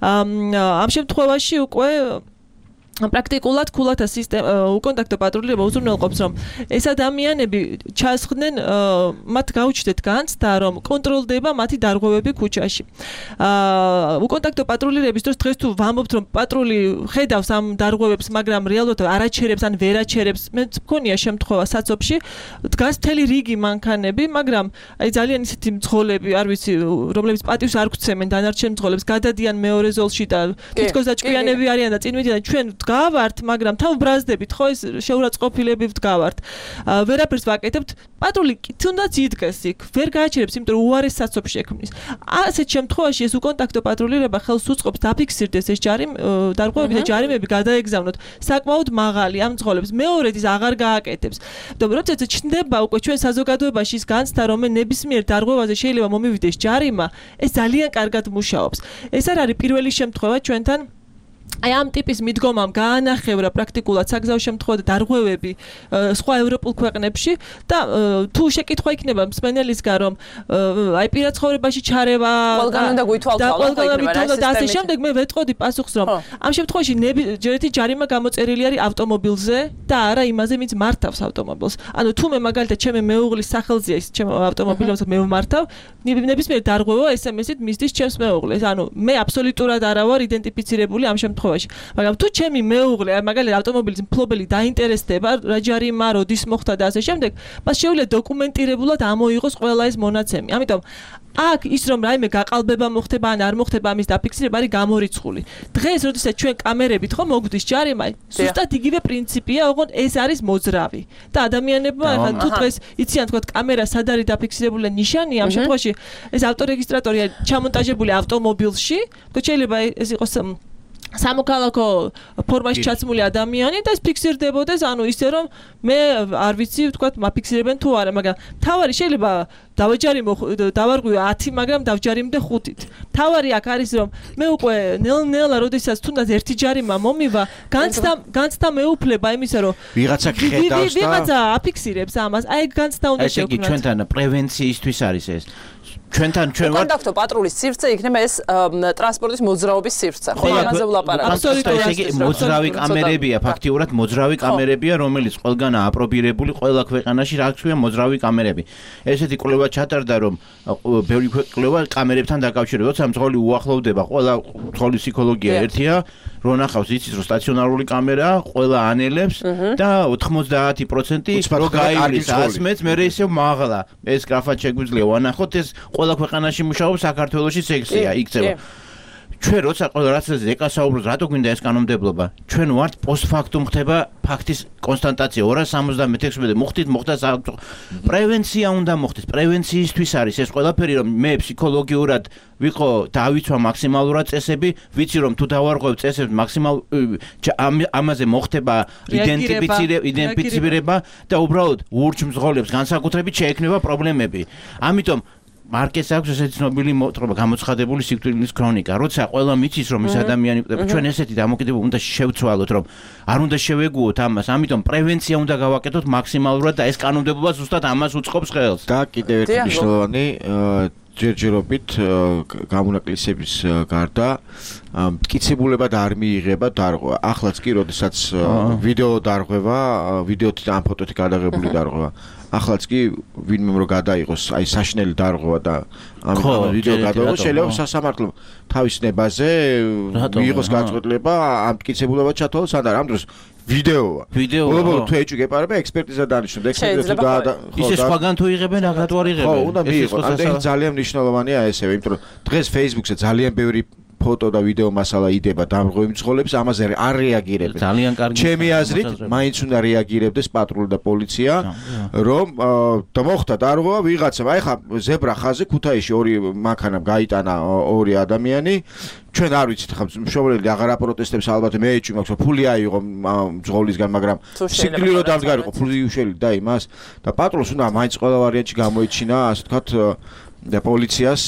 ამ შემთხვევაში უკვე პრაქტიკულად ქულათა სისტემა უკონტაქტო პატრულირება უზრუნველყოფს რომ ეს ადამიანები ჩასხდნენ მათ გაუჩნდეთ განცდა რომ კონტროლდება მათი დარღვევები ქუჩაში. უკონტაქტო პატრულირების დროს დღეს თუ ვამბობთ რომ პატრული ხედავს ამ დარღვევებს მაგრამ რეალურად არაჩერებს ან ვერაჩერებს მე მქონია შემთხვევა საცობში დგას მთელი რიგი მანქანები მაგრამ აი ძალიან ისეთი მძღოლები არ ვიცი რომლებიც პატივს არ გვცემენ დანარჩენ მძღოლებს გადადიან მეორე ზოლში და თითქოს დაჭკვიანები არიან და წინ მიდიან ჩვენ გავართ, მაგრამ თავ ბრაზდებით, ხო ეს შეურაცხყოფილები ვდგავართ. ვერაფერს ვაკეთებთ. პატრული თუნდაც იდგეს იქ, ვერ გააჩერებს, იმიტომ რომ უარეს საცობს შექმნის. ასეთ შემთხვევაში ეს უკონტაქტო პატრულირება ხელს უწყობს დაფიქსირდეს ეს ჯარიმ დარღვევები და ჯარიმები გადაეგზავნოთ საკმაოდ მაღალი ამ მძღოლებს. მეორედ ის აღარ გააკეთებს. და როდესაც ჩნდება უკვე ჩვენ საზოგადოებაში ის განცდა, რომ ნებისმიერ დარღვევაზე შეიძლება მომივიდეს ჯარიმა, ეს ძალიან კარგად მუშაობს. ეს არ არის პირველი შემთხვევა ჩვენთან აი ამ ტიპის მიდგომამ გაანახევრა პრაქტიკულად საგზაო შემთხვევა და დარღვევები სხვა ევროპულ ქვეყნებში და თუ შეკითხვა იქნება მსმენელისგან რომ აი პირად ცხოვრებაში ჩარევა ყველგან უნდა გვითვალთვალო და ასე შემდეგ მე ვეტყოდი პასუხს რომ ამ შემთხვევაში ჯერეთი ჯარიმა გამოწერილი არის ავტომობილზე და არა იმაზე ვინც მართავს ავტომობილს. ანუ თუ მე მაგალითად ჩემი მეუღლის სახელზეა ის ჩემ ავტომობილს მე ვმართავ ნებისმიერ დარღვევა ეს em es-ით მისდის ჩემს მეუღლეს. ანუ მე აბსოლუტურად არა ვარ იდენტიფიცირებული ამ შემთხვევაში. მაგრამ თუ ჩემი მეუღლე მაგალითად ავტომობილის მფლობელი დაინტერესდება რა ჯარიმა როდის მოხდა და ასე შემდეგ, მას შეუძლია დოკუმენტირებულად ამოიღოს ყველა ეს მონაცემი. ამიტომ აქ ის რომ რაიმე გაყალბება მოხდება ან არ მოხდება ამის დაფიქსირება არის გამორიცხული. დღეს როდესაც ჩვენ კამერებით ხო მოგდის ჯარიმა, ზუსტად იგივე პრინციპია, ოღონდ ეს არის მოძრავი. და ადამიანებმა ახლა თუ დღეს იციან თქვა კამერა სად არის დაფიქსირებული ნიშანი, ამ შემთხვევაში ეს ავტორეგისტრატორია ჩამონტაჟებული ავტომობილში, თქო შეიძლება ეს იყოს სამოქალაქო ფორმაში ჩაცმული ადამიანი და ეს ფიქსირდებოდეს, ანუ ისე რომ მე არ ვიცი, ვთქვათ, მაფიქსირებენ თუ არა, მაგრამ თავარი შეიძლება დავაჯარიმო დავარღვი ათი, მაგრამ დავჯარიმდე ხუთით. თავარი აქ არის რომ მე უკვე ნელ-ნელა როდესაც თუნდაც ერთი ჯარიმა მომივა, განცდა განცდა მეუფლება იმისა რომ ვიღაცა ხედავს და ვიღაცა აფიქსირებს ამას, აი განცდა უნდა შევქნათ. ესე იგი ჩვენთან პრევენციისთვის არის ეს. ჩვენთან ჩვენ ვარ კონტაქტო პატრულის სივრცე იქნება ეს ტრანსპორტის მოძრაობის სივრცე. ხო, ამაზე ვლაპარაკობთ. აბსოლუტურად. ესე იგი მოძრავი კამერებია, ფაქტიურად მოძრავი კამერებია, რომელიც ყველგანაა აპრობირებული ყველა ქვეყანაში, რა ქვია მოძრავი კამერები. ესეთი კვლევა ჩატარდა რომ ბევრი კვლევა კამერებთან დაკავშირებით, როცა მძღოლი უახლოვდება, ყველა მძღოლის ფსიქოლოგია ერთია, რო ნახავს იცის რომ სტაციონარული კამერაა, ყველა ანელებს და ოთხმოცდაათი პროცენტი რო გაივლის ას მეტრს, მე ისევ მაღლა. ეს გრაფად შეგვიძლია ვანახოთ, ეს ყველა ქვეყანაში მუშაობს, საქართველოში სექსია, იქცევა. ჩვენ როცა ყველა რაცაზე ეკასაუბროთ, რატო გვინდა ეს კანონმდებლობა? ჩვენ ვართ პოსტფაქტუმ ხდება ფაქტის კონსტატაცია ორას სამოცდამექვსი მოხდით, მოხდა პრევენცია უნდა მოხდეს. პრევენციისთვის არის ეს ყველაფერი, რომ მე ფსიქოლოგიურად ვიყო დავიცვა მაქსიმალურად წესები, ვიცი რომ თუ დავარღვევ წესებს მაქსიმალ ამაზე მოხდება იდენტიფიცირება და უბრალოდ ურჩ მძღოლებს განსაკუთრებით შეექმნება პრობლემები. ამიტომ მარკეს აქვს ესეთი ცნობილი მოთხრობა გამოცხადებული სიკვდილის ქრონიკა. როცა ყველა მიცის რომ ეს ადამიანი კვდება, ჩვენ ესეთი დამოკიდებულება უნდა შევცვალოთ, რომ არ უნდა შევეგუოთ ამას. ამიტომ პრევენცია უნდა გავაკეთოთ მაქსიმალურად და ეს კანონმდებლობა ზუსტად ამას უწყობს ხელს. და კიდევ ერთი მნიშვნელოვანი ჯერჯერობით გამონაკლისების გარდა მტკიცებულებად არ მიიღება დარღვევა. ახლაც კი, როდესაც ვიდეო დარღვევა, ვიდეოთი და ამ ფოტოთი გადაღებული დარღვევა. ახლაც კი ვინმე რო გადაიღოს აი საშინელი დარღვევა და ამ ვიდეო გადაიღოს, შეიძლება სასამართლო თავის ნებაზე მიიღოს გაწყვეტილება ამ მტკიცებულებად ჩათვალოს, ან ამ დროს ვიდეოა. ვიდეოა. ბოლო თუ ეჭვი გეპარება ექსპერტიზა დანიშნოთ. ექსპერტიზა თუ გადა ისე სხვაგან თუ იღებენ, აგრად არ იღებენ. ხო, უნდა მიიღოს. ამ ძალიან მნიშვნელოვანია ესევე, იმიტომ რომ დღეს Facebook-ზე ძალიან ბევრი ფოტო და ვიდეო მასალა იდება დამრღვევი მძღოლებს, ამაზე არ რეაგირებენ. ძალიან კარგი. ჩემი აზრით, მაინც უნდა რეაგირებდეს პატრული და პოლიცია, რომ და მოხდა დარღვევა ვიღაცამ. აი ხა ზებრა ხაზზე ქუთაისში ორი მანქანამ გაიტანა ორი ადამიანი. ჩვენ არ ვიცით ხა მშობლები აღარ აპროტესტებს ალბათ მე ეჭვი მაქვს ფული აიღო მძღოლისგან, მაგრამ სიკვდილი რო დავდგარიყო ფული უშელი და იმას და პატრულს უნდა მაინც ყველა ვარიანტში გამოეჩინა, ასე ვთქვათ და პოლიციას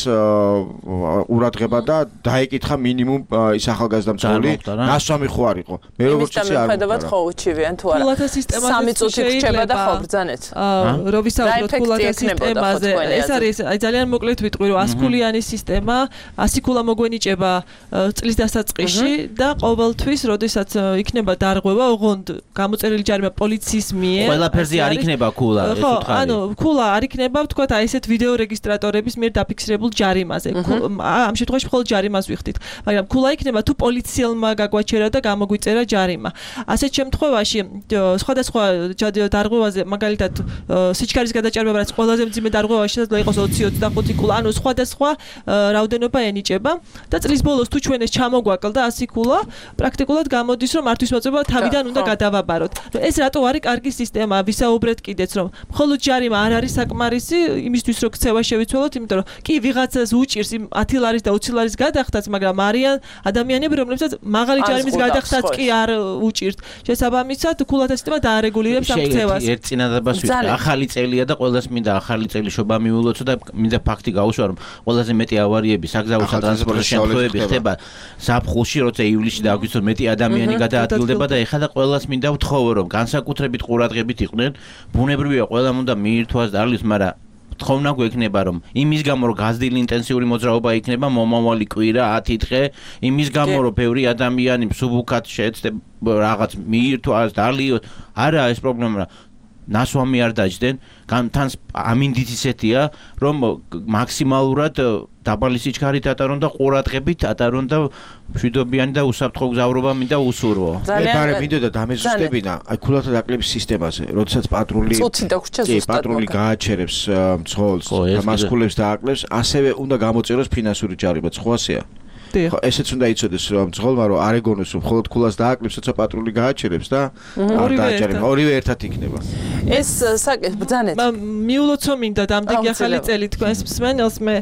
ურადღება და დაეკითხა მინიმუმ ის ახალგაზრდა მძღოლი ნასვამი ხო არ იყო. მე როგორც ვიცი არ მიხედავთ ხო უჩივიან თუ არა. სამი წუთი რჩება და ხო ბრძანეთ. რო ვისაუბროთ ფულათა სისტემაზე, ეს არის აი ძალიან მოკლედ ვიტყვი რომ ასკულიანი სისტემა, ასი ქულა მოგვენიჭება წლის დასაწყისში და ყოველთვის როდესაც იქნება დარღვევა, ოღონდ გამოწერილი ჯარიმა პოლიციის მიერ. ყველაფერზე არ იქნება ქულა, ეს უთხარი. ანუ ქულა არ იქნება, ვთქვათ აი ესეთ ვიდეო რეგისტრატორები მიერ დაფიქსირებულ ჯარიმაზე. ამ შემთხვევაში მხოლოდ ჯარიმას ვიხდით, მაგრამ ქულა იქნება თუ პოლიციელმა გაგვაჩერა და გამოგვიწერა ჯარიმა. ასეთ შემთხვევაში სხვადასხვა დარღვევაზე, მაგალითად სიჩქარის გადაჭარბება, რაც ყველაზე მძიმე დარღვევა შეიძლება იყოს ოცი ოცდახუთი ქულა, ანუ სხვადასხვა რაოდენობა ენიჭება და წლის ბოლოს თუ ჩვენ ეს ჩამოგვაკლდა ასი ქულა, პრაქტიკულად გამოდის რომ მართვის მოწება თავიდან უნდა გადავაბაროთ. ეს რატო არის კარგი სისტემა? ვისაუბრეთ კიდეც რომ მხოლოდ ჯარიმა არ არის საკმარისი იმისთვის რომ ქცევა შევიცვალოთ, იმიტომ რომ კი ვიღაცას უჭირს იმ ათი ლარის და ოცი ლარის გადახდაც, მაგრამ არიან ადამიანები, რომლებსაც მაღალი ჯარიმის გადახდაც კი არ უჭირთ. შესაბამისად, ქულათა სისტემა დაარეგულირებს ამ ქცევას. ერთ წინადადებას ვიტყვი, ახალი წელია და ყველას მინდა ახალი წელი შობა მიულოცო და მინდა ფაქტი გაუშვა, რომ ყველაზე მეტი ავარიები საგზაო სატრანსპორტო შემთხვევები ხდება ზაფხულში, როცა ივლისში დაგვიცოთ მეტი ადამიანი გადაადგილდება და ეხლა და ყველას მინდა ვთხოვო, რომ განსაკუთრებით ყურადღებით იყვნენ. ბუნებრივია, ყველამ უნდა მიირთვას დარლის, მაგრამ თხოვნა გვექნება რომ იმის გამო რომ გაზრდილი ინტენსიური მოძრაობა იქნება მომავალი კვირა ათი დღე, იმის გამო რომ ბევრი ადამიანი მსუბუქად შეეცდება რაღაც მიირთვას, დალიოს, არა ეს პრობლემა ნასვამი არ დაждდენ, თან ამინდით ისეთია, რომ მაქსიმალურად დაბალი სიჩქარით ატარონ და ყურადღებით ატარონ და მშვიდობიანი და უსაფრთხო გზავრობა მინდა უსურვო. მე ბარე მინდოდა დამეზუსტებინა აი ქულათა დაკლების სისტემაზე, როდესაც პატრული კი პატრული გააჩერებს მძღოლს და მასკულებს დააკლებს, ასევე უნდა გამოწეროს ფინანსური ჯარიმა, ხო ასეა? ხო, ესეც უნდა იცოდეს რომ მძღოლმა რომ არ ეგონოს რომ მხოლოდ ქულას დააკლებს, როცა პატრული გააჩერებს და არ დააჭერება, ორივე ერთად იქნება. ეს ბრძანეთ. მიულოცო მინდა დამდეგი ახალი წელი თქვენს მსმენელს მე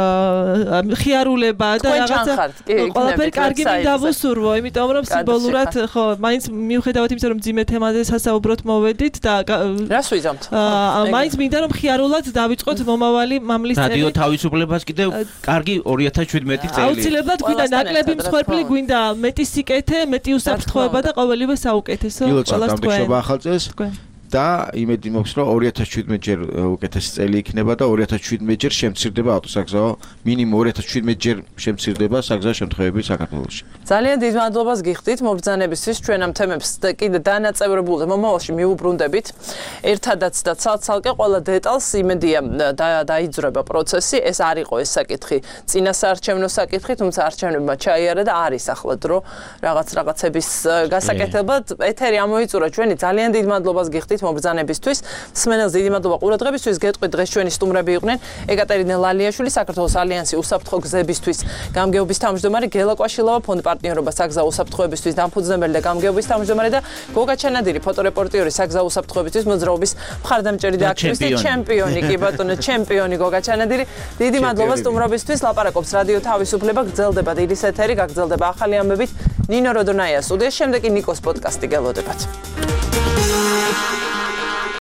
ხიარულება და რაღაცა ყველაფერი კარგი მინდა ვუსურვო, იმიტომ რომ სიმბოლურად ხო, მაინც მიუხედავად იმისა რომ ძიმე თემაზე სასაუბროთ მოვედით და რას ვიზამთ? მაინც მინდა რომ ხიარულად დავიწყოთ მომავალი მამლის წელი. რადიო თავისუფლებას კიდევ კარგი ორი ათას შვიდმეტი წელი. აუცილებლად გვინდა ნაკლები მსხვერპლი, გვინდა მეტი სიკეთე, მეტი უსაფრთხოება და ყოველივე საუკეთესო ყველას თქვენ. და იმედი მაქვს რომ ორი ათას შვიდმეტ ჯერ უკეთესი წელი იქნება და ორი ათას შვიდმეტ ჯერ შემცირდება ავტოსაგზაო მინიმუმ ორი ათას შვიდმეტ ჯერ შემცირდება საგზაო შემთხვევები საქართველოში. ძალიან დიდ მადლობას გიხდით მობრძანებისთვის ჩვენ ამ თემებს კიდე დანაწევრებულ მომავალში მიუბრუნდებით ერთადაც და ცალ-ცალკე ყველა დეტალს იმედია დაიძრება პროცესი ეს არ იყო ეს საკითხი წინა საარჩევნო საკითხი თუმცა არჩევნებმა ჩაიარა და არის ახლა დრო რაღაც რაღაცების გასაკეთებლად ეთერი ამოიწურა ჩვენი ძალიან დიდ მადლობას გიხდით მობრძანებისთვის მსმენელს დიდი მადლობა ყურადღებისთვის გეტყვით დღეს ჩვენი სტუმრები იყვნენ ეკატერინე ლალიაშვილი საქართველოს ალიანსი უსაფრთხო გზებისთვის გამგეობის თავმჯდომარე გელა კვაშილავა ფონდ პარტნიორობა საგზაო უსაფრთხოებისთვის დამფუძნებელი და გამგეობის თავმჯდომარე და გოგა ჩანადირი ფოტორეპორტიორი საგზაო უსაფრთხოებისთვის მოძრაობის მხარდამჭერი და აქტივისტი ჩემპიონი კი ბატონო ჩემპიონი გოგა ჩანადირი დიდი მადლობა სტუმრობისთვის ლაპარაკობს რადიო თავისუფლება გრძელდება დილის ეთერი გაგრძელდება ახალი ამბებით ნინო როდონაია სტუდიაში შემდეგ კი ნიკოს პოდკასტი გელოდებათ